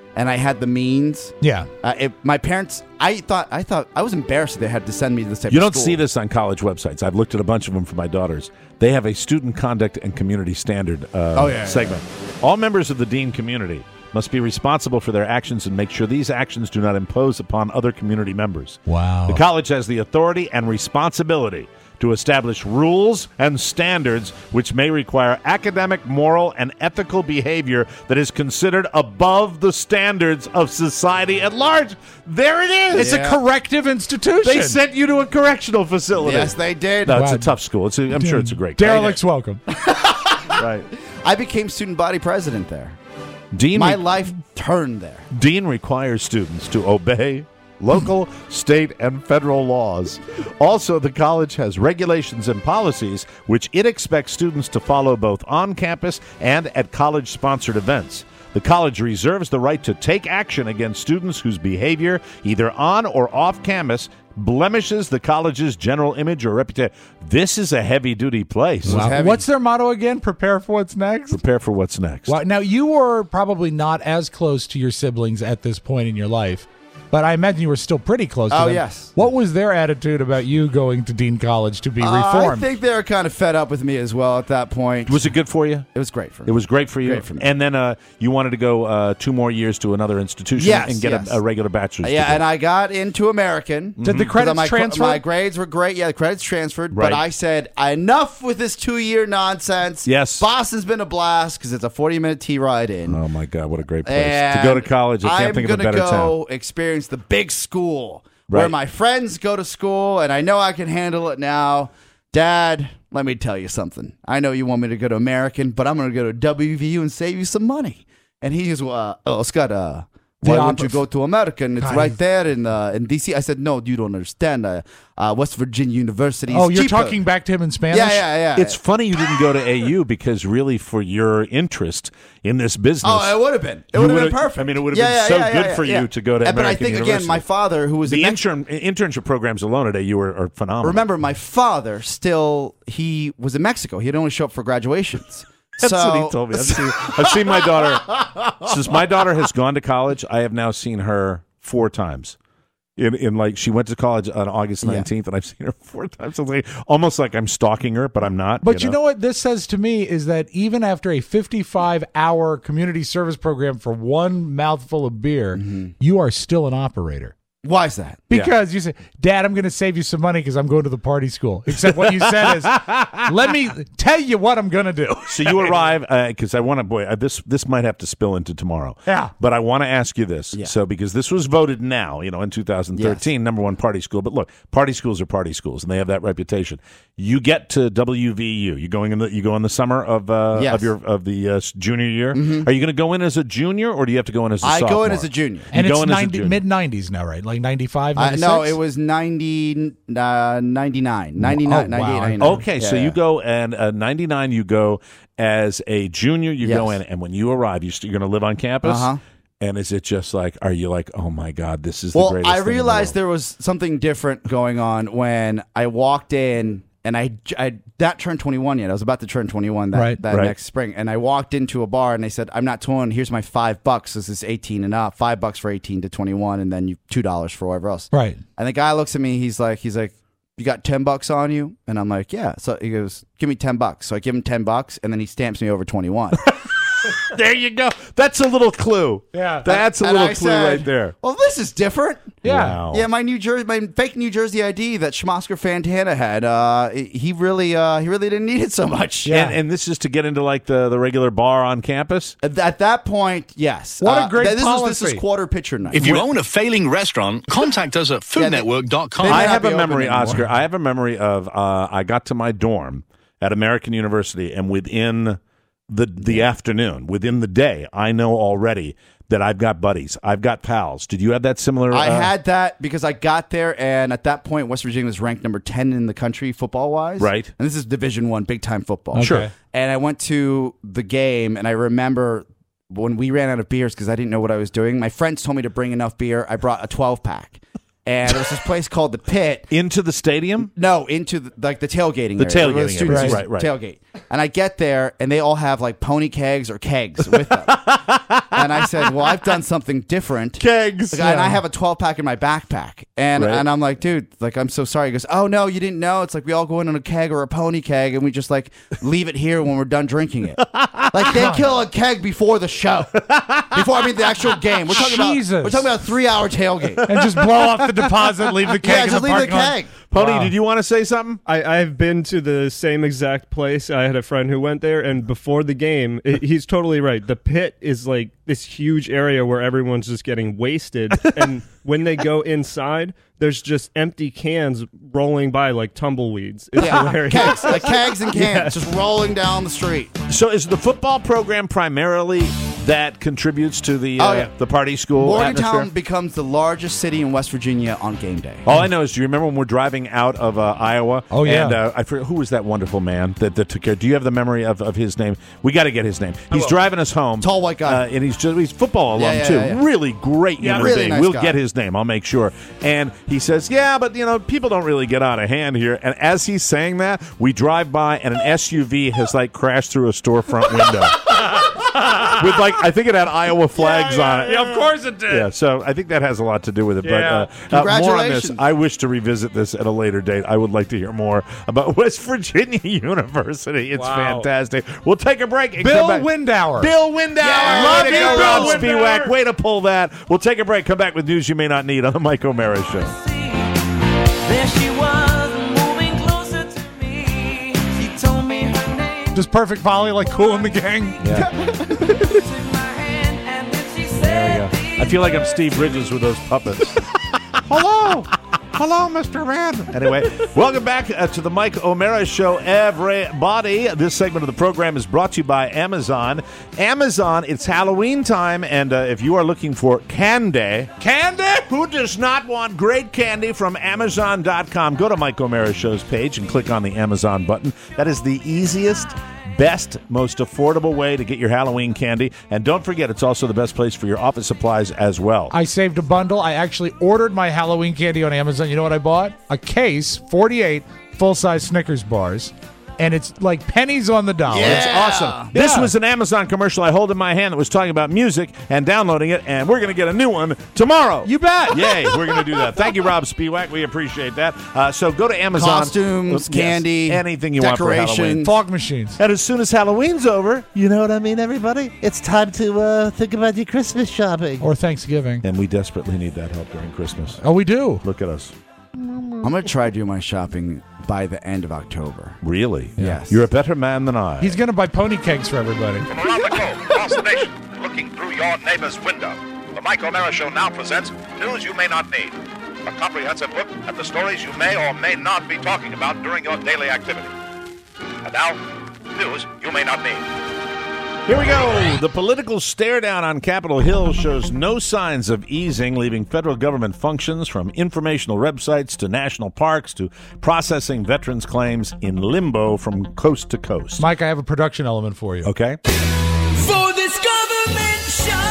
and I had the means. Yeah. Uh, it, my parents, I thought, I thought, I was embarrassed that they had to send me to this type You of don't school. see this on college websites. I've looked at a bunch of them for my daughters. They have a student conduct and community standard uh, Oh, yeah, segment. All members of the Dean community must be responsible for their actions and make sure these actions do not impose upon other community members. Wow. The college has the authority and responsibility to establish rules and standards which may require academic, moral, and ethical behavior that is considered above the standards of society at large. There it is. It's a corrective institution. They sent you to a correctional facility. Yes, they did. No, it's Wow. a tough school. It's a, I'm sure it's a great Derelict's welcome. Right. I became student body president there. Dean My re- life turned there. Dean requires students to obey local, state, and federal laws. Also, the college has regulations and policies which it expects students to follow both on campus and at college-sponsored events. The college reserves the right to take action against students whose behavior, either on or off campus, blemishes the college's general image or reputation. This is a heavy-duty place. Wow. What's their motto again? Prepare for what's next? Prepare for what's next. Wow. Now, you were probably not as close to your siblings at this point in your life, but I imagine you were still pretty close to Oh, them. yes. What was their attitude about you going to Dean College to be Uh, I reformed? think they were kind of fed up with me as well at that point. Was it good for you? It was great for me. It was great for you. Great for me. And then uh, you wanted to go uh, two more years to another institution Yes, and get yes. a, a regular bachelor's Yeah, degree. and I got into American. Did the Mhm. credits my, transfer? My grades were great. Yeah, the credits transferred. Right. But I said, enough with this two-year nonsense. Yes. Boston's been a blast because it's a forty-minute T ride in. Oh, my God, what a great place. And to go to college, I can't I'm think of a gonna better go town. experience the big school where Right. my friends go to school, and I know I can handle it now. Dad, let me tell you something. I know you want me to go to American, but I'm going to go to W V U and save you some money. And he goes, uh, oh, Scott, uh, why The don't you opposite. go to American? It's God. right there in uh, in D C. I said, no, you don't understand. Uh, uh, West Virginia University is oh, you're cheaper. talking back to him in Spanish? Yeah, yeah, yeah. It's funny you didn't go to A U because really for your interest in this business. Oh, it would have been. It you would have been would've- perfect. I mean, it would have Yeah, been yeah, so yeah, good yeah, for yeah. you to go to Uh, American But I think, again, University. my father, who was the an ex- intern, internship programs alone at A U are, are phenomenal. Remember, my father still, he was in Mexico. He'd only show up for graduations. That's so, what he told me. I've seen, I've seen my daughter. Since my daughter has gone to college, I have now seen her four times. In, in like she went to college on August nineteenth, and I've seen her four times. So it's like, almost like I'm stalking her, but I'm not. But you know? what this says to me is that even after a fifty-five hour community service program for one mouthful of beer, you are still an operator. Why is that? Because you say, Dad, I'm going to save you some money because I'm going to the party school. Except what you said is, let me tell you what I'm going to do. So you arrive because I want to. Boy, uh, this this might have to spill into tomorrow. Yeah. But I want to ask you this. Yeah. So because this was voted now, you know, in two thousand thirteen, number one party school. But look, party schools are party schools, and they have that reputation. You get to W V U. You going in the you go in the summer of uh, Yes. of your of the uh, junior year. Are you going to go in as a junior, or do you have to go in as a I sophomore? go in as a junior. And You it's go in as a ninety, junior. mid nineties now, right? Like ninety-five, Uh, ninety-six? no, it was ninety, uh, ninety-nine, ninety-nine, Oh, ninety-eight, wow. ninety-nine. Okay, Yeah, so yeah. you go and uh, ninety-nine. You go as a junior. You go Yes. in, and when you arrive, you st- you're going to live on campus. Uh-huh. And is it just like, are you like, oh my God, this is Well, the greatest I thing in the realized world? there was something different going on when I walked in, and I, I not turned twenty-one yet. I was about to turn twenty-one that, Right. that Right. next spring, and I walked into a bar, and they said, "I'm not twenty-one. Here's my five bucks. This is eighteen and up. Five bucks for eighteen to twenty-one, and then you two dollars for whatever else." Right. And the guy looks at me. He's like, he's like, "You got ten bucks on you?" And I'm like, "Yeah." So he goes, "Give me ten bucks." So I give him ten bucks, and then he stamps me over twenty-one. There you go. That's a little clue. Yeah. That's a And little I clue said, right there. Well, this is different. Yeah. Wow. Yeah, my New Jersey, my fake New Jersey I D that Schmosker Fantana had. Uh, he really, uh, he really didn't need it so much. Yeah. And, and this is to get into like the, the regular bar on campus? At, at that point, yes. What a Uh, great th- this Was, this policy. is quarter pitcher night. If you own a failing restaurant, contact us at food network dot com. They may I not have be a open memory, anymore. Oscar. I have a memory of uh, I got to my dorm at American University, and within the the afternoon, within the day, I know already that I've got buddies. I've got pals. Did you have that similar? I uh, had that because I got there, and at that point, West Virginia was ranked number ten in the country football wise. Right. And this is Division One, big time football. Okay. Sure. And I went to the game, and I remember when we ran out of beers because I didn't know what I was doing. My friends told me to bring enough beer. I brought a twelve pack, And there was this place called the Pit. Into the stadium? No, into the, like the tailgating The area. tailgating The students area. used Right, right. Tailgate. And I get there, and they all have like pony kegs or kegs with them. And I said, well, I've done something different. Kegs. Like, and I have a twelve pack in my backpack. And Right. and I'm like, dude, like, I'm so sorry. He goes, oh, no, you didn't know. It's like we all go in on a keg or a pony keg, and we just like leave it here when we're done drinking it. Like they kill a keg before the show. Before, I mean, the actual game. We're talking Jesus. about we're talking about a three hour tailgate. And just blow off the deposit, leave the keg Yeah, in just the leave the parking lot. keg. Pony, Wow. did you want to say something? I, I've been to the same exact place. I had a friend who went there, and before the game, it, he's totally right. The Pit is like this huge area where everyone's just getting wasted, and when they go inside, there's just empty cans rolling by like tumbleweeds. It's Yeah, hilarious. kegs, like kegs and cans, Yes. just rolling down the street. So is the football program primarily that contributes to the uh, Oh, yeah. the party school Morgantown atmosphere? becomes the largest city in West Virginia on game day. All I know is, do you remember when we're driving out of uh, Iowa? Oh, yeah. And uh, I forget, who was that wonderful man that, that took care? Do you have the memory of, of his name? We got to get his name. He's driving us home. Tall white guy. Uh, and he's just, he's football alum, Yeah, yeah, too. yeah, yeah. Really great Yeah, human really being. nice we'll guy. get his name. I'll make sure. And he says, yeah, but, you know, people don't really get out of hand here. And as he's saying that, we drive by and an S U V has, like, crashed through a storefront window. With, like, I think it had Iowa flags on it. Yeah, of course it did. Yeah, so I think that has a lot to do with it. Yeah. But uh, uh, more on this. Congratulations. I wish to revisit this at a later date. I would like to hear more about West Virginia University. It's Wow. fantastic. We'll take a break. And Bill come back. Windauer. Bill Windauer. Yeah, Way love to you, go, Bill Rob Windauer. Spiewak. Way to pull that. We'll take a break. Come back with news you may not need on the Mike O'Mara Show. There she was, moving closer to me. She told me her name. Just perfect Polly, like Cool in the Gang. Yeah. There we go. I feel like I'm Steve Bridges with those puppets. Hello. Hello, Mister Man. Anyway, welcome back uh, to the Mike O'Mara Show, everybody. This segment of the program is brought to you by Amazon. Amazon, it's Halloween time, and uh, if you are looking for candy, Candy? who does not want great candy from Amazon dot com? Go to Mike O'Mara Show's page and click on the Amazon button. That is the easiest, best, most affordable way to get your Halloween candy. And don't forget, it's also the best place for your office supplies as well. I saved a bundle. I actually ordered my Halloween candy on Amazon. You know what I bought? A case, forty-eight full-size Snickers bars. And it's like pennies on the dollar. It's awesome. This Yeah. was an Amazon commercial I hold in my hand that was talking about music and downloading it, and we're going to get a new one tomorrow. You bet. Yay, we're going to do that. Thank you, Rob Spiewak. We appreciate that. Uh, so go to Amazon. Costumes, Yes, candy, anything you want for decorations. Halloween. Fog machines. And as soon as Halloween's over, you know what I mean, everybody? It's time to uh, think about your Christmas shopping. Or Thanksgiving. And we desperately need that help during Christmas. Oh, we do. Look at us. I'm going to try to do my shopping by the end of October. Really? Yes. You're a better man than I. He's going to buy pony kegs for everybody. From around the globe, across the nation, looking through your neighbor's window. The Mike O'Mara Show now presents News You May Not Need. A comprehensive look at the stories you may or may not be talking about during your daily activity. And now, News You May Not Need. Here we go. The political stare down on Capitol Hill shows no signs of easing, leaving federal government functions from informational websites to national parks to processing veterans' claims in limbo from coast to coast. Mike, I have a production element for you. Okay. For this government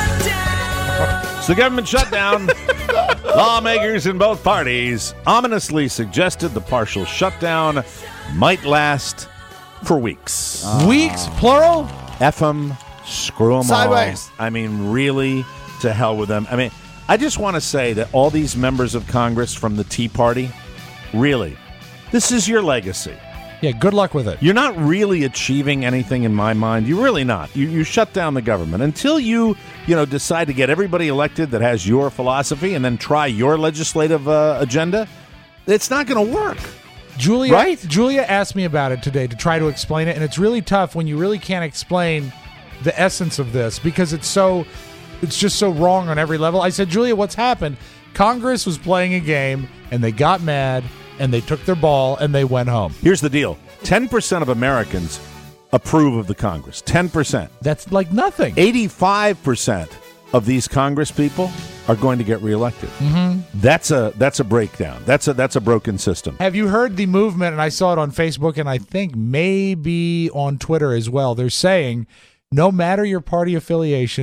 shutdown. It's the government shutdown. Lawmakers in both parties ominously suggested the partial shutdown might last for weeks. Weeks, plural? F them, screw them Sideways. all. I mean, really, to hell with them. I mean, I just want to say that all these members of Congress from the Tea Party, really, this is your legacy. Yeah, good luck with it. You're not really achieving anything in my mind. You're really not. You, you shut down the government. Until you, you know, decide to get everybody elected that has your philosophy and then try your legislative uh, agenda, it's not going to work. Julia, Right? Julia asked me about it today to try to explain it, and it's really tough when you really can't explain the essence of this because it's so, it's just so wrong on every level. I said, Julia, what's happened? Congress was playing a game, and they got mad, and they took their ball, and they went home. Here's the deal. ten percent of Americans approve of the Congress. ten percent. That's like nothing. eighty-five percent of these Congress people are going to get reelected. Mm-hmm. That's a that's a breakdown. That's a that's a broken system. Have you heard the movement? And I saw it on Facebook, and I think maybe on Twitter as well. They're saying, no matter your party affiliation,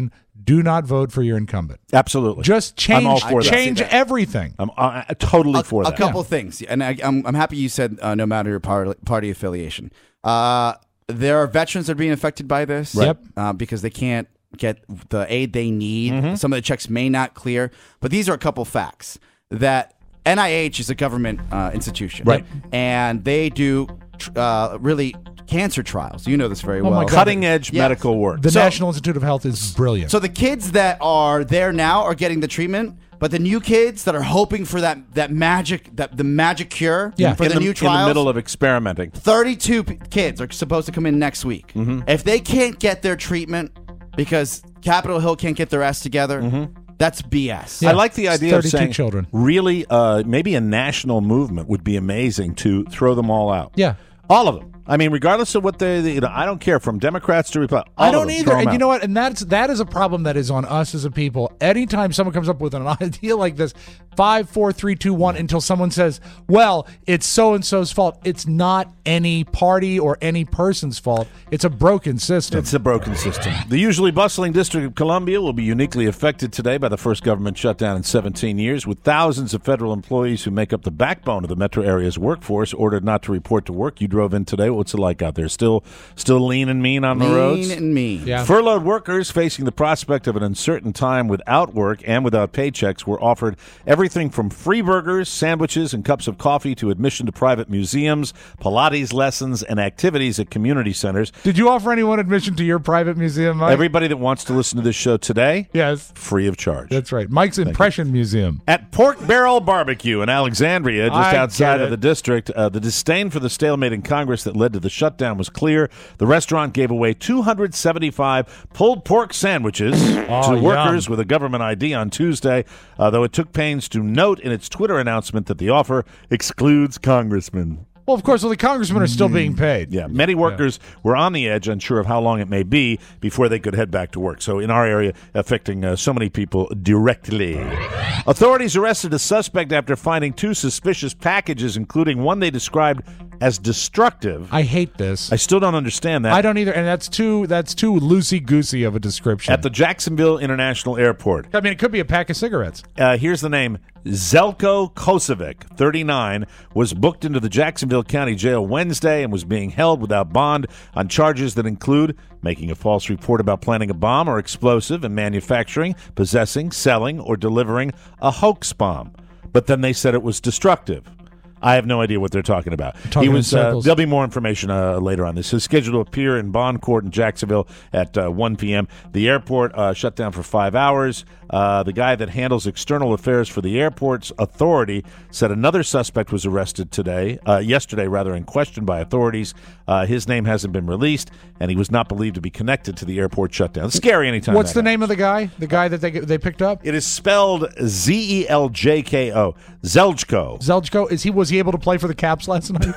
do not vote for your incumbent. Absolutely. Just change I'm all for that. change everything. I'm uh, totally for A that. couple things, and I, I'm, I'm happy you said uh, no matter your party, party affiliation. Uh, there are veterans that are being affected by this, Right. Yep. uh, because they can't get the aid they need. Mm-hmm. Some of the checks may not clear, but these are a couple facts that N I H is a government uh, institution, Right. And they do tr- uh, really cancer trials. You know this very Oh my well. God. Cutting edge Yes. medical work. The So- National Institute of Health is brilliant. So the kids that are there now are getting the treatment, but the new kids that are hoping for that that magic, that the magic cure Yeah. for in the, the, new in trials. the middle of experimenting. thirty-two p- kids are supposed to come in next week. Mm-hmm. If they can't get their treatment because Capitol Hill can't get their ass together, that's B S. Yeah. I like the It's idea of thirty-two saying, children. really, uh, maybe a national movement would be amazing to throw them all out. Yeah. All of them. I mean, regardless of what they, you know, I don't care from Democrats to Republicans. I don't either. And you know what? And that's that is a problem that is on us as a people. Anytime someone comes up with an idea like this, five, four, three, two, one, until someone says, "Well, it's so and so's fault." It's not any party or any person's fault. It's a broken system. It's a broken system. The usually bustling District of Columbia will be uniquely affected today by the first government shutdown in seventeen years, with thousands of federal employees who make up the backbone of the metro area's workforce ordered not to report to work. You drove in today. What's it like out there? Still, still lean and mean on the roads. Mean and mean. Yeah. Furloughed workers facing the prospect of an uncertain time without work and without paychecks were offered everything from free burgers, sandwiches, and cups of coffee to admission to private museums, Pilates lessons, and activities at community centers. Did you offer anyone admission to your private museum, Mike? Everybody that wants to listen to this show today, yes, free of charge. That's right. Mike's Impression Museum. At Pork Barrel Barbecue in Alexandria, just I outside get of it. the district, uh, the disdain for the stalemate in Congress that led to the shutdown was clear. The restaurant gave away two hundred seventy-five pulled pork sandwiches Oh, to workers yum. with a government I D on Tuesday, uh, though it took pains to note in its Twitter announcement that the offer excludes congressmen. Well, of course, well, the congressmen are still being paid. Yeah, many workers were on the edge, unsure of how long it may be before they could head back to work. So in our area, affecting uh, so many people directly. Authorities arrested a suspect after finding two suspicious packages, including one they described as destructive. I hate this. I still don't understand that. I don't either, and that's too that's too loosey goosey of a description. At the Jacksonville International Airport. I mean, it could be a pack of cigarettes. Uh, here's the name. Zelko Kosovic, thirty-nine, was booked into the Jacksonville County Jail Wednesday and was being held without bond on charges that include making a false report about planting a bomb or explosive and manufacturing, possessing, selling, or delivering a hoax bomb. But then they said it was destructive. I have no idea what they're talking about. Talking he in was. Uh, circles. there'll be more information uh, later on this. He's scheduled to appear in bond court in Jacksonville at uh, one p.m. The airport uh, shut down for five hours. Uh, the guy that handles external affairs for the airport's authority said another suspect was arrested today, uh, yesterday rather, and questioned by authorities. Uh, his name hasn't been released, and he was not believed to be connected to the airport shutdown. It's scary anytime. What's that the name of the guy? The guy that they they picked up? It is spelled Z E L J K O. Zeljko. Zeljko. Is he was he able to play for the Caps last night?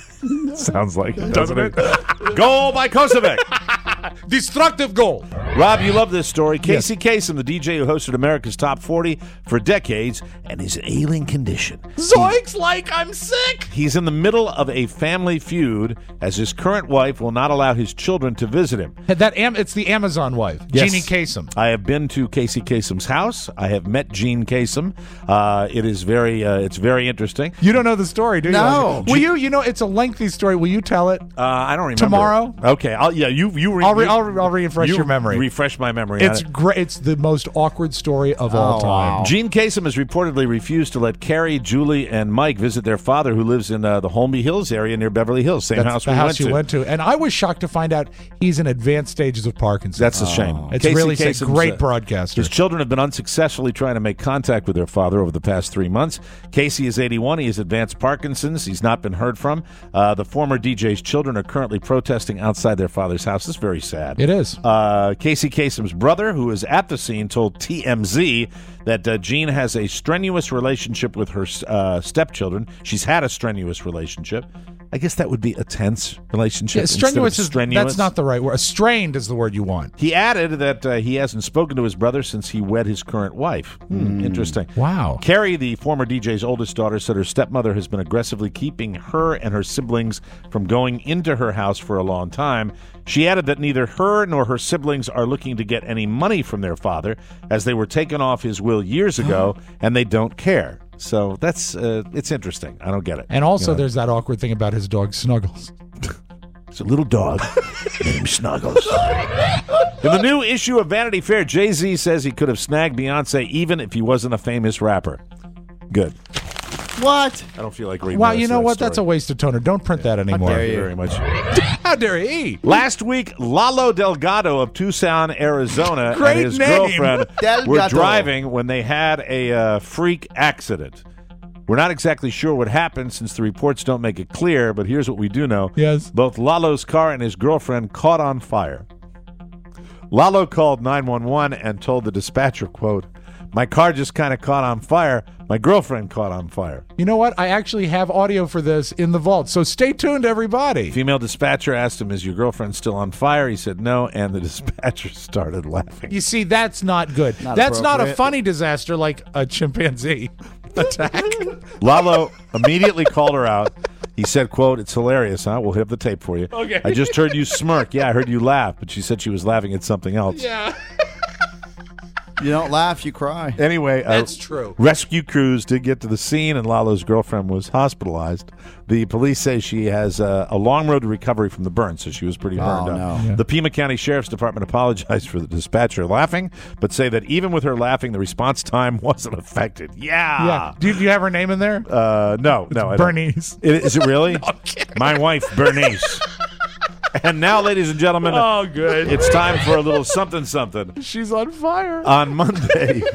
Sounds like it, doesn't it? Goal by Kosovic. Destructive goal. Rob, you love this story. Casey Kasem, the D J who hosted America's Top forty for decades, and is in ailing condition. Zoinks! Like I'm sick. He's in the middle of a family feud as his current wife will not allow his children to visit him. That am it's the Amazon wife, Yes. Jeannie Kasem. I have been to Casey Kasem's house. I have met Gene Kasem. Uh, it is very, uh, it's very interesting. You don't know the story, do you? No. Will you? You know, it's a lengthy story. Will you tell it? Uh, I don't remember. Tomorrow? Okay. I'll, yeah, you, you, re- I'll, re- you- I'll, re- I'll refresh you your memory. Refresh my memory. It's on it. great. It's the most awkward story of all Oh, time. wow. Gene Kasem has reportedly refused to let Carrie, Julie, and Mike visit their father, who lives in uh, the Holmby Hills area near Beverly Hills. Same That's house the we house went you to. went to, and I was shocked to find out he's in advanced stages of Parkinson's. That's a shame. It's Casey really Kasem's, a great uh, broadcaster. His children have been unsuccessfully trying to make contact with their father over the past three months. Casey is eighty-one. He has advanced Parkinson's. He's not been heard from. Uh, the former D J's children are currently protesting outside their father's house. It's very sad. It is. Uh, Casey Kasem's brother, who is at the scene, told T M Z that uh, Jean has a strenuous relationship with her uh, stepchildren. She's had a strenuous relationship. I guess that would be a tense relationship. Yeah, strenuous instead of is strenuous. that's not the right word. Strained is the word you want. He added that uh, he hasn't spoken to his brother since he wed his current wife. Hmm, Interesting. Wow. Carrie, the former D J's oldest daughter, said her stepmother has been aggressively keeping her and her siblings from going into her house for a long time. She added that neither her nor her siblings are looking to get any money from their father, as they were taken off his will years ago, and they don't care. So that's uh, it's interesting. I don't get it. And also, You know? there's that awkward thing about his dog Snuggles. It's a little dog named Snuggles. In the new issue of Vanity Fair, Jay-Z says he could have snagged Beyonce even if he wasn't a famous rapper. Good. What? I don't feel like reading Wow, the you rest know of that what? story. That's a waste of toner. Don't print that anymore. Thank you very much. How dare he? Last week, Lalo Delgado of Tucson, Arizona, Great and his name. girlfriend Delgado. were driving when they had a uh, freak accident. We're not exactly sure what happened since the reports don't make it clear, but here's what we do know. Yes. Both Lalo's car and his girlfriend caught on fire. Lalo called nine one one and told the dispatcher, quote, "My car just kind of caught on fire. My girlfriend caught on fire." You know what? I actually have audio for this in the vault, so stay tuned, everybody. Female dispatcher asked him, "Is your girlfriend still on fire?" He said no, and the dispatcher started laughing. You see, that's not good. Not that's not a appropriate. funny disaster like a chimpanzee attack. Lalo immediately called her out. He said, quote, "It's hilarious, huh? We'll hit up the tape for you. Okay. I just heard you smirk. Yeah, I heard you laugh." But she said she was laughing at something else. Yeah. You don't laugh, you cry. Anyway, uh, That's true. Rescue crews did get to the scene, and Lalo's girlfriend was hospitalized. The police say she has uh, a long road to recovery from the burn, so she was pretty burned Oh, up. no. Yeah. The Pima County Sheriff's Department apologized for the dispatcher laughing, but say that even with her laughing, the response time wasn't affected. Yeah. Yeah. Do you, do you have her name in there? Uh, no, no. I don't. Bernice. It- Is it really? My wife, Bernice. And now, ladies and gentlemen, Oh, good. it's time for a little something something. She's on fire. On Monday.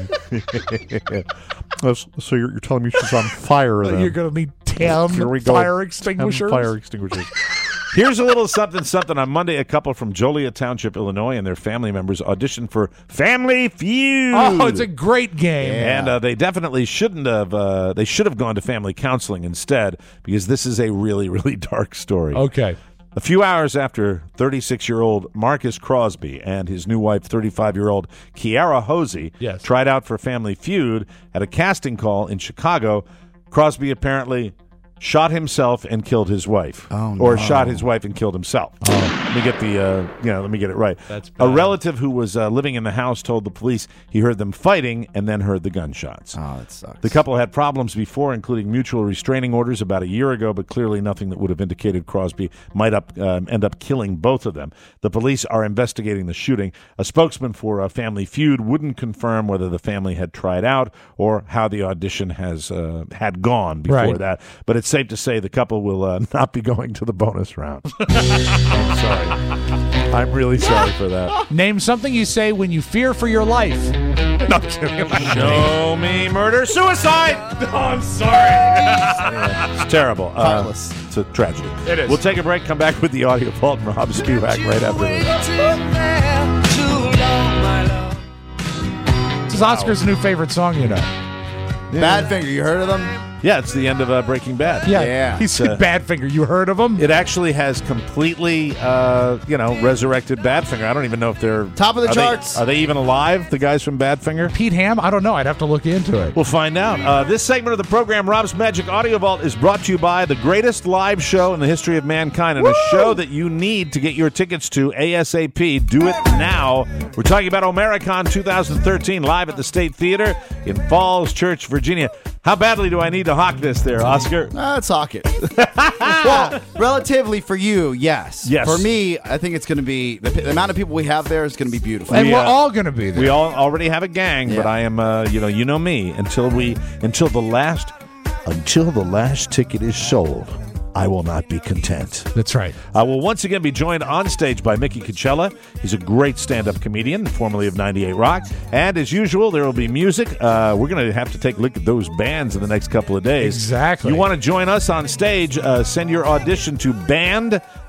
So you're, you're telling me she's on fire then? You're going to need ten Here we go. fire extinguishers. ten fire extinguishers. Here's a little something something. On Monday, a couple from Joliet Township, Illinois, and their family members auditioned for Family Feud. Oh, it's a great game. And uh, they definitely shouldn't have. Uh, they should have gone to family counseling instead, because this is a really, really dark story. Okay. A few hours after thirty-six-year-old Marcus Crosby and his new wife, thirty-five-year-old Kiara Hosey, Yes. tried out for Family Feud at a casting call in Chicago, Crosby apparently shot himself and killed his wife. Oh, Or no. shot his wife and killed himself. Let me get the, uh, you know, let me get it right. That's a bad. relative who was uh, living in the house told the police he heard them fighting and then heard the gunshots. Oh, that sucks. The couple had problems before, including mutual restraining orders about a year ago, but clearly nothing that would have indicated Crosby might up, um, end up killing both of them. The police are investigating the shooting. A spokesman for uh, Family Feud wouldn't confirm whether the family had tried out or how the audition has uh, had gone before Right. that. But it's safe to say the couple will uh, not be going to the bonus round. I'm sorry. I'm really sorry for that. Name something you say when you fear for your life. No, I'm kidding. Show me murder, suicide. Oh, I'm sorry. It's terrible. Uh, Heartless. it's a tragedy. It is. We'll take a break, come back with the audio vault and Rob Spivak right after this. This is Oscar's new favorite song, you know. Badfinger, you heard of them? Yeah, it's the end of uh, Breaking Bad. Yeah. Yeah. He said Uh, Badfinger. You heard of him? It actually has completely, uh, you know, resurrected Badfinger. I don't even know if they're Top of the are they- charts. are they even alive? The guys from Badfinger? Pete Ham? I don't know. I'd have to look into it. We'll find out. Uh, this segment of the program, Rob's Magic Audio Vault, is brought to you by the greatest live show in the history of mankind, and a show that you need to get your tickets to ASAP. Do it now. We're talking about Omericon twenty thirteen, live at the State Theater in Falls Church, Virginia. How badly do I need to hawk this there, Oscar? Uh, let's hawk it. Well, relatively for you, yes. Yes. For me, I think it's going to be the, the amount of people we have there is going to be beautiful. And We, we're uh, all going to be there. We all already have a gang, but Yeah. I am, uh, you know, you know me. Until we, until the last, until the last ticket is sold, I will not be content. That's right. I will once again be joined on stage by Mickey Coachella. He's a great stand-up comedian, formerly of ninety-eight Rock. And as usual, there will be music. Uh, we're going to have to take a look at those bands in the next couple of days. Exactly. You want to join us on stage, uh, send your audition to band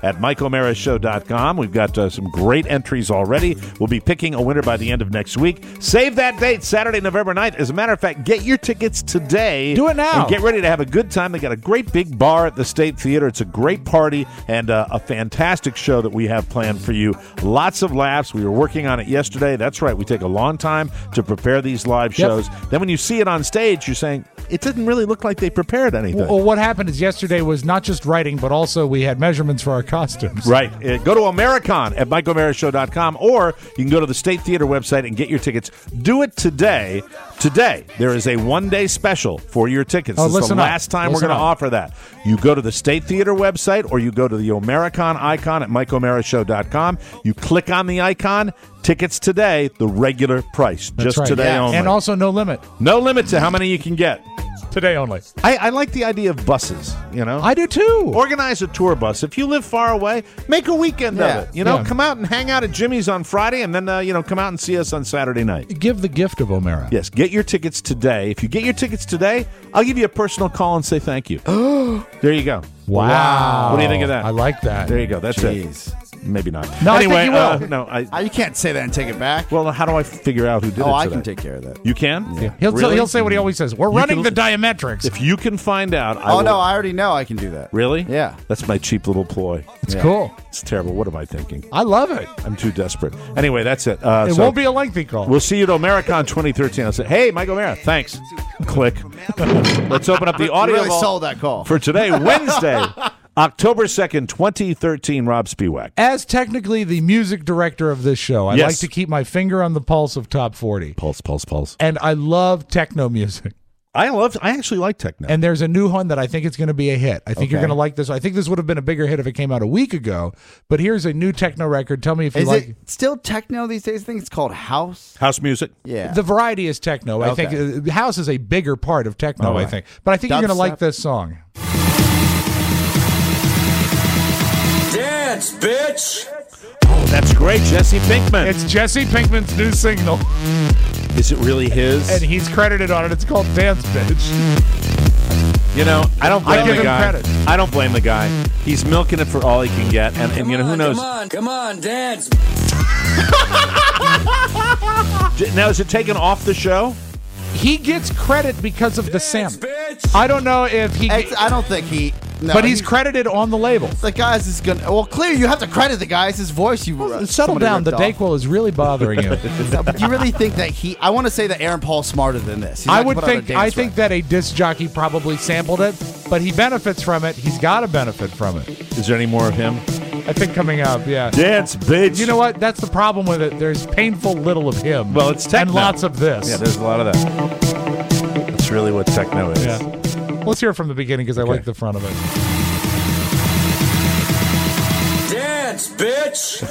at mike o'mara show dot com. We've got uh, some great entries already. We'll be picking a winner by the end of next week. Save that date, Saturday, November ninth. As a matter of fact, get your tickets today. Do it now. And get ready to have a good time. They got a great big bar at the State Theater. It's a great party and uh, a fantastic show that we have planned for you. Lots of laughs. We were working on it yesterday. That's right. We take a long time to prepare these live Yep. shows. Then when you see it on stage, you're saying, it didn't really look like they prepared anything. Well, what happened is yesterday was not just writing, but also we had measurements for our costumes. Right. Uh, go to Americon at mike o'mara show dot com, or you can go to the State Theater website and get your tickets. Do it today. Today, there is a one-day special for your tickets. Oh, this is the listen up. last time Listen we're going to up. offer that. You go to the State Theater website, or you go to the Americon icon at mike o'mara show dot com. You click on the icon. Tickets today, the regular price. That's just right. today Yeah. only. And also no limit. No limit to how many you can get. Today only. I, I like the idea of buses, you know? I do too. Organize a tour bus. If you live far away, make a weekend Yeah. of it. You know, Yeah. come out and hang out at Jimmy's on Friday, and then, uh, you know, come out and see us on Saturday night. Give the gift of O'Mara. Yes, get your tickets today. If you get your tickets today, I'll give you a personal call and say thank you. There you go. Wow. What do you think of that? I like that. There you go. That's Jeez. it. Maybe not. No, I think anyway, you will. Uh, no, I. Uh, you can't say that and take it back. Well, how do I figure out who did it? Oh, I today? can take care of that. You can? Yeah. He'll, Really? he'll say what he always says. We're You running can- the diametrics. If you can find out, I Oh, will- no, I already know I can do that. Really? Yeah. That's my cheap little ploy. It's Yeah. cool. It's terrible. What am I thinking? I love it. I'm too desperate. Anyway, that's it. Uh, It so won't be a lengthy call. We'll see you at Americon twenty thirteen. I'll say, hey, Mike O'Mara, thanks. Click. Let's open up the You audio really vault sold that call. for today, Wednesday, October second, twenty thirteen. Rob Spiewak. As technically the music director of this show, I Yes. like to keep my finger on the pulse of top forty. Pulse, pulse, pulse. And I love techno music. I love. I actually like techno. And there's a new one that I think is going to be a hit. I think you're Okay. going to like this. I think this would have been a bigger hit if it came out a week ago. But here's a new techno record. Tell me if you Is like it still techno these days? I think it's called house. House music. Yeah. The variety is techno. I Okay. think uh, house is a bigger part of techno, All I right. think. But I think you're going to like Dubstep. this song. Dance, bitch. Oh, that's great. Jesse Pinkman. It's Jesse Pinkman's new single, Is it really his? and he's credited on it. It's called Dance Bitch. You know, I don't blame I give the him guy. credit. I don't blame the guy. He's milking it for all he can get, and, and you know who knows? Come on, come on, dance. Now, is it taken off the show? He gets credit because of the sample. I don't know if he, Ex- I don't think he. No, but he's he- credited on the label. the guy's is gonna. Well, clear. You have to credit the guy. It's his voice. You uh, Settle somebody down. The ripped off. Dayquil is really bothering you. But you really think that he? I want to say that Aaron Paul's smarter than this. He's not I gonna would put out a think. dance I think record. that a disc jockey probably sampled it, but he benefits from it. He's got to benefit from it. Is there any more of him? I think coming up, yeah. Dance, bitch. You know what? That's the problem with it. There's painful little of him. Well, it's techno. and lots of this. Yeah, there's a lot of that. That's really what techno is. Yeah. Let's hear it from the beginning because I like the front of it. Dance, bitch.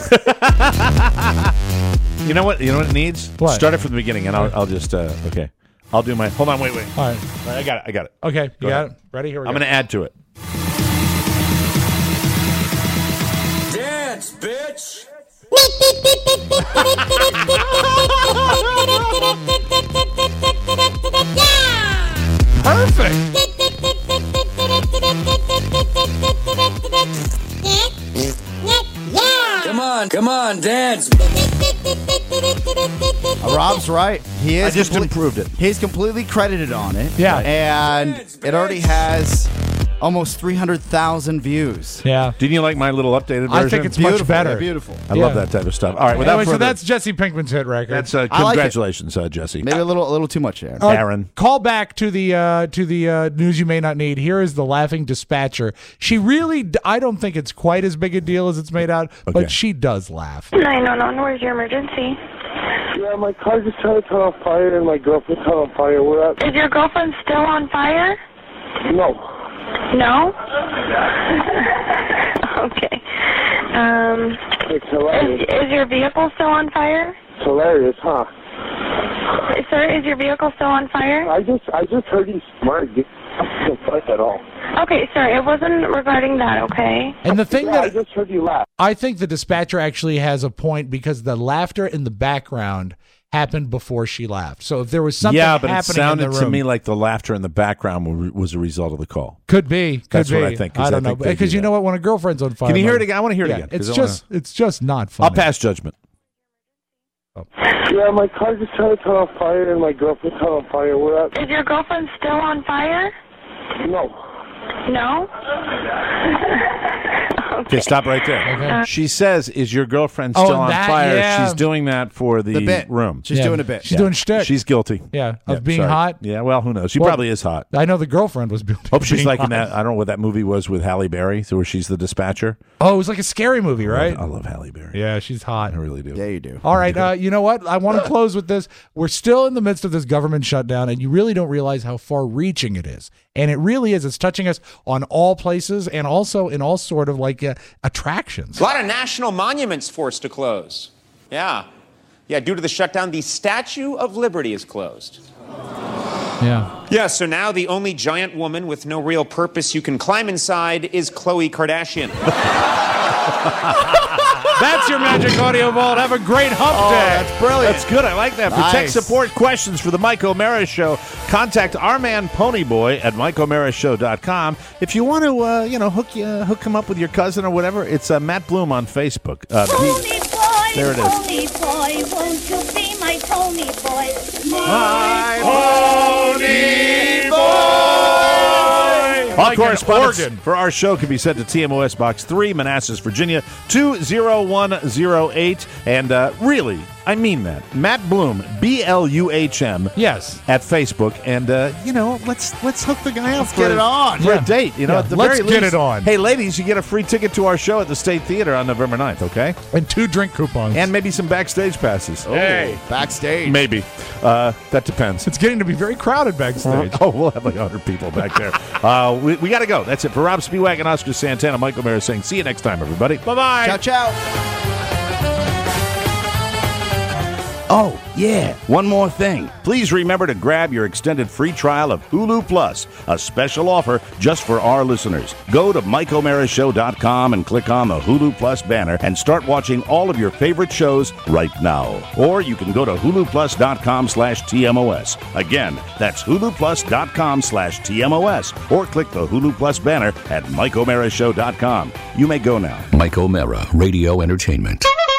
You know what? You know what it needs? What? Start it from the beginning, and I'll, I'll just. Uh, okay. I'll do my. Hold on. Wait. Wait. All right. All right, I got it. I got it. Okay. Go You got ahead. it? Ready? Here we I'm go. going to add to it. Dance, bitch. Perfect. Come on, come on, dance. Uh, Rob's right. He is. I just complete- improved it. He's completely credited on it. Yeah. And it already has almost three hundred thousand views. Yeah. Didn't you like my little updated version? I think it's much Beautiful. better. Yeah, beautiful. I Yeah. love that type of stuff. All right. Without Anyway, so further, that's Jesse Pinkman's hit record. that's uh, I like it. congratulations, uh, Jesse. Maybe a little, a little too much, Aaron. Uh, Aaron. Call back to the uh, to the uh, news you may not need. Here is the laughing dispatcher. She really, d- I don't think it's quite as big a deal as it's made out, Okay. but she does laugh. nine one one, where's your emergency? Yeah, my car just started caught on fire and my girlfriend caught on fire. We're at... Is your girlfriend still on fire? No. No? Okay. Um, It's is, hilarious. is your vehicle still on fire? It's hilarious, huh? Sir, is your vehicle still on fire? I just I just heard you smart. Get the fuck at all. Okay, sir, it wasn't regarding that, okay? And the thing Yeah, I that just heard you laugh. I think the dispatcher actually has a point because the laughter in the background happened before she laughed. So if there was something yeah, but it happening sounded in the room, to me like the laughter in the background w- was a result of the call. could be. Could That's be. what I think, 'cause I I don't know think they because do you know what? When a girlfriend's on fire, Can you hear like- it again? I want to hear it yeah, again, 'cause It's I wanna- just it's just not funny. I'll pass judgment. Yeah, my car just started to on fire and my girlfriend's on fire. We're at. Is your girlfriend still on fire? No. No? Okay, stop right there. Okay. She says, "Is your girlfriend Oh, still on that- fire?" yeah. She's doing that for the, The bit. room. She's Yeah. doing a bit. She's doing shtick. She's guilty. Yeah, of Yeah, being sorry. hot. Yeah, well, who knows? She Well, probably is hot. I know the girlfriend was. Hope she's being like in hot. that. I don't know what that movie was with Halle Berry, where she's the dispatcher. Oh, it was like a scary movie, right? I love Halle Berry. Yeah, she's hot. I really do. Yeah, you do. All right, uh, you know what? I want to close with this. We're still in the midst of this government shutdown, and you really don't realize how far-reaching it is. And it really is. It's touching us on all places and also in all sort of like uh, attractions. A lot of national monuments forced to close. Yeah. Yeah, due to the shutdown, the Statue of Liberty is closed. Yeah. Yeah, so now the only giant woman with no real purpose you can climb inside is Khloe Kardashian. That's your Magic Audio Vault. Have a great hump Oh, day. that's brilliant. That's good. I like that. For tech Nice. support questions for the Mike O'Mara Show, contact our man Ponyboy at Mike O'Mara Show dot com. If you want to, uh, you know, hook you, uh, hook him up with your cousin or whatever, it's uh, Matt Bloom on Facebook. Uh, he- Pony boy, there it is. pony boy, won't you be my pony boy? My pony All Like an correspondence organ. for our show can be sent to T M O S Box three, Manassas, Virginia, two zero one zero eight. And uh, really, I mean that. Matt Bloom, B L U H M. Yes. At Facebook. And, uh, you know, let's let's hook the guy up Let's for, get it on. for Yeah. a date. You know, Yeah. at the Let's very get least. it on. Hey, ladies, you get a free ticket to our show at the State Theater on November ninth, okay? And two drink coupons. And maybe some backstage passes. Hey, backstage. Maybe. Uh, that depends. It's getting to be very crowded backstage. Oh, we'll have like one hundred people back there. uh, we we got to go. That's it. For Rob Spiewak and Oscar Santana, Michael O'Mara saying, see you next time, everybody. Bye-bye. Ciao, ciao. Oh, yeah, one more thing. Please remember to grab your extended free trial of Hulu Plus, a special offer just for our listeners. Go to Mike O'Mara Show dot com and click on the Hulu Plus banner and start watching all of your favorite shows right now. Or you can go to Hulu Plus dot com slash T M O S. Again, that's Hulu Plus dot com slash T M O S. Or click the Hulu Plus banner at Mike O'Mara Show dot com. You may go now. Mike O'Mara, Radio Entertainment.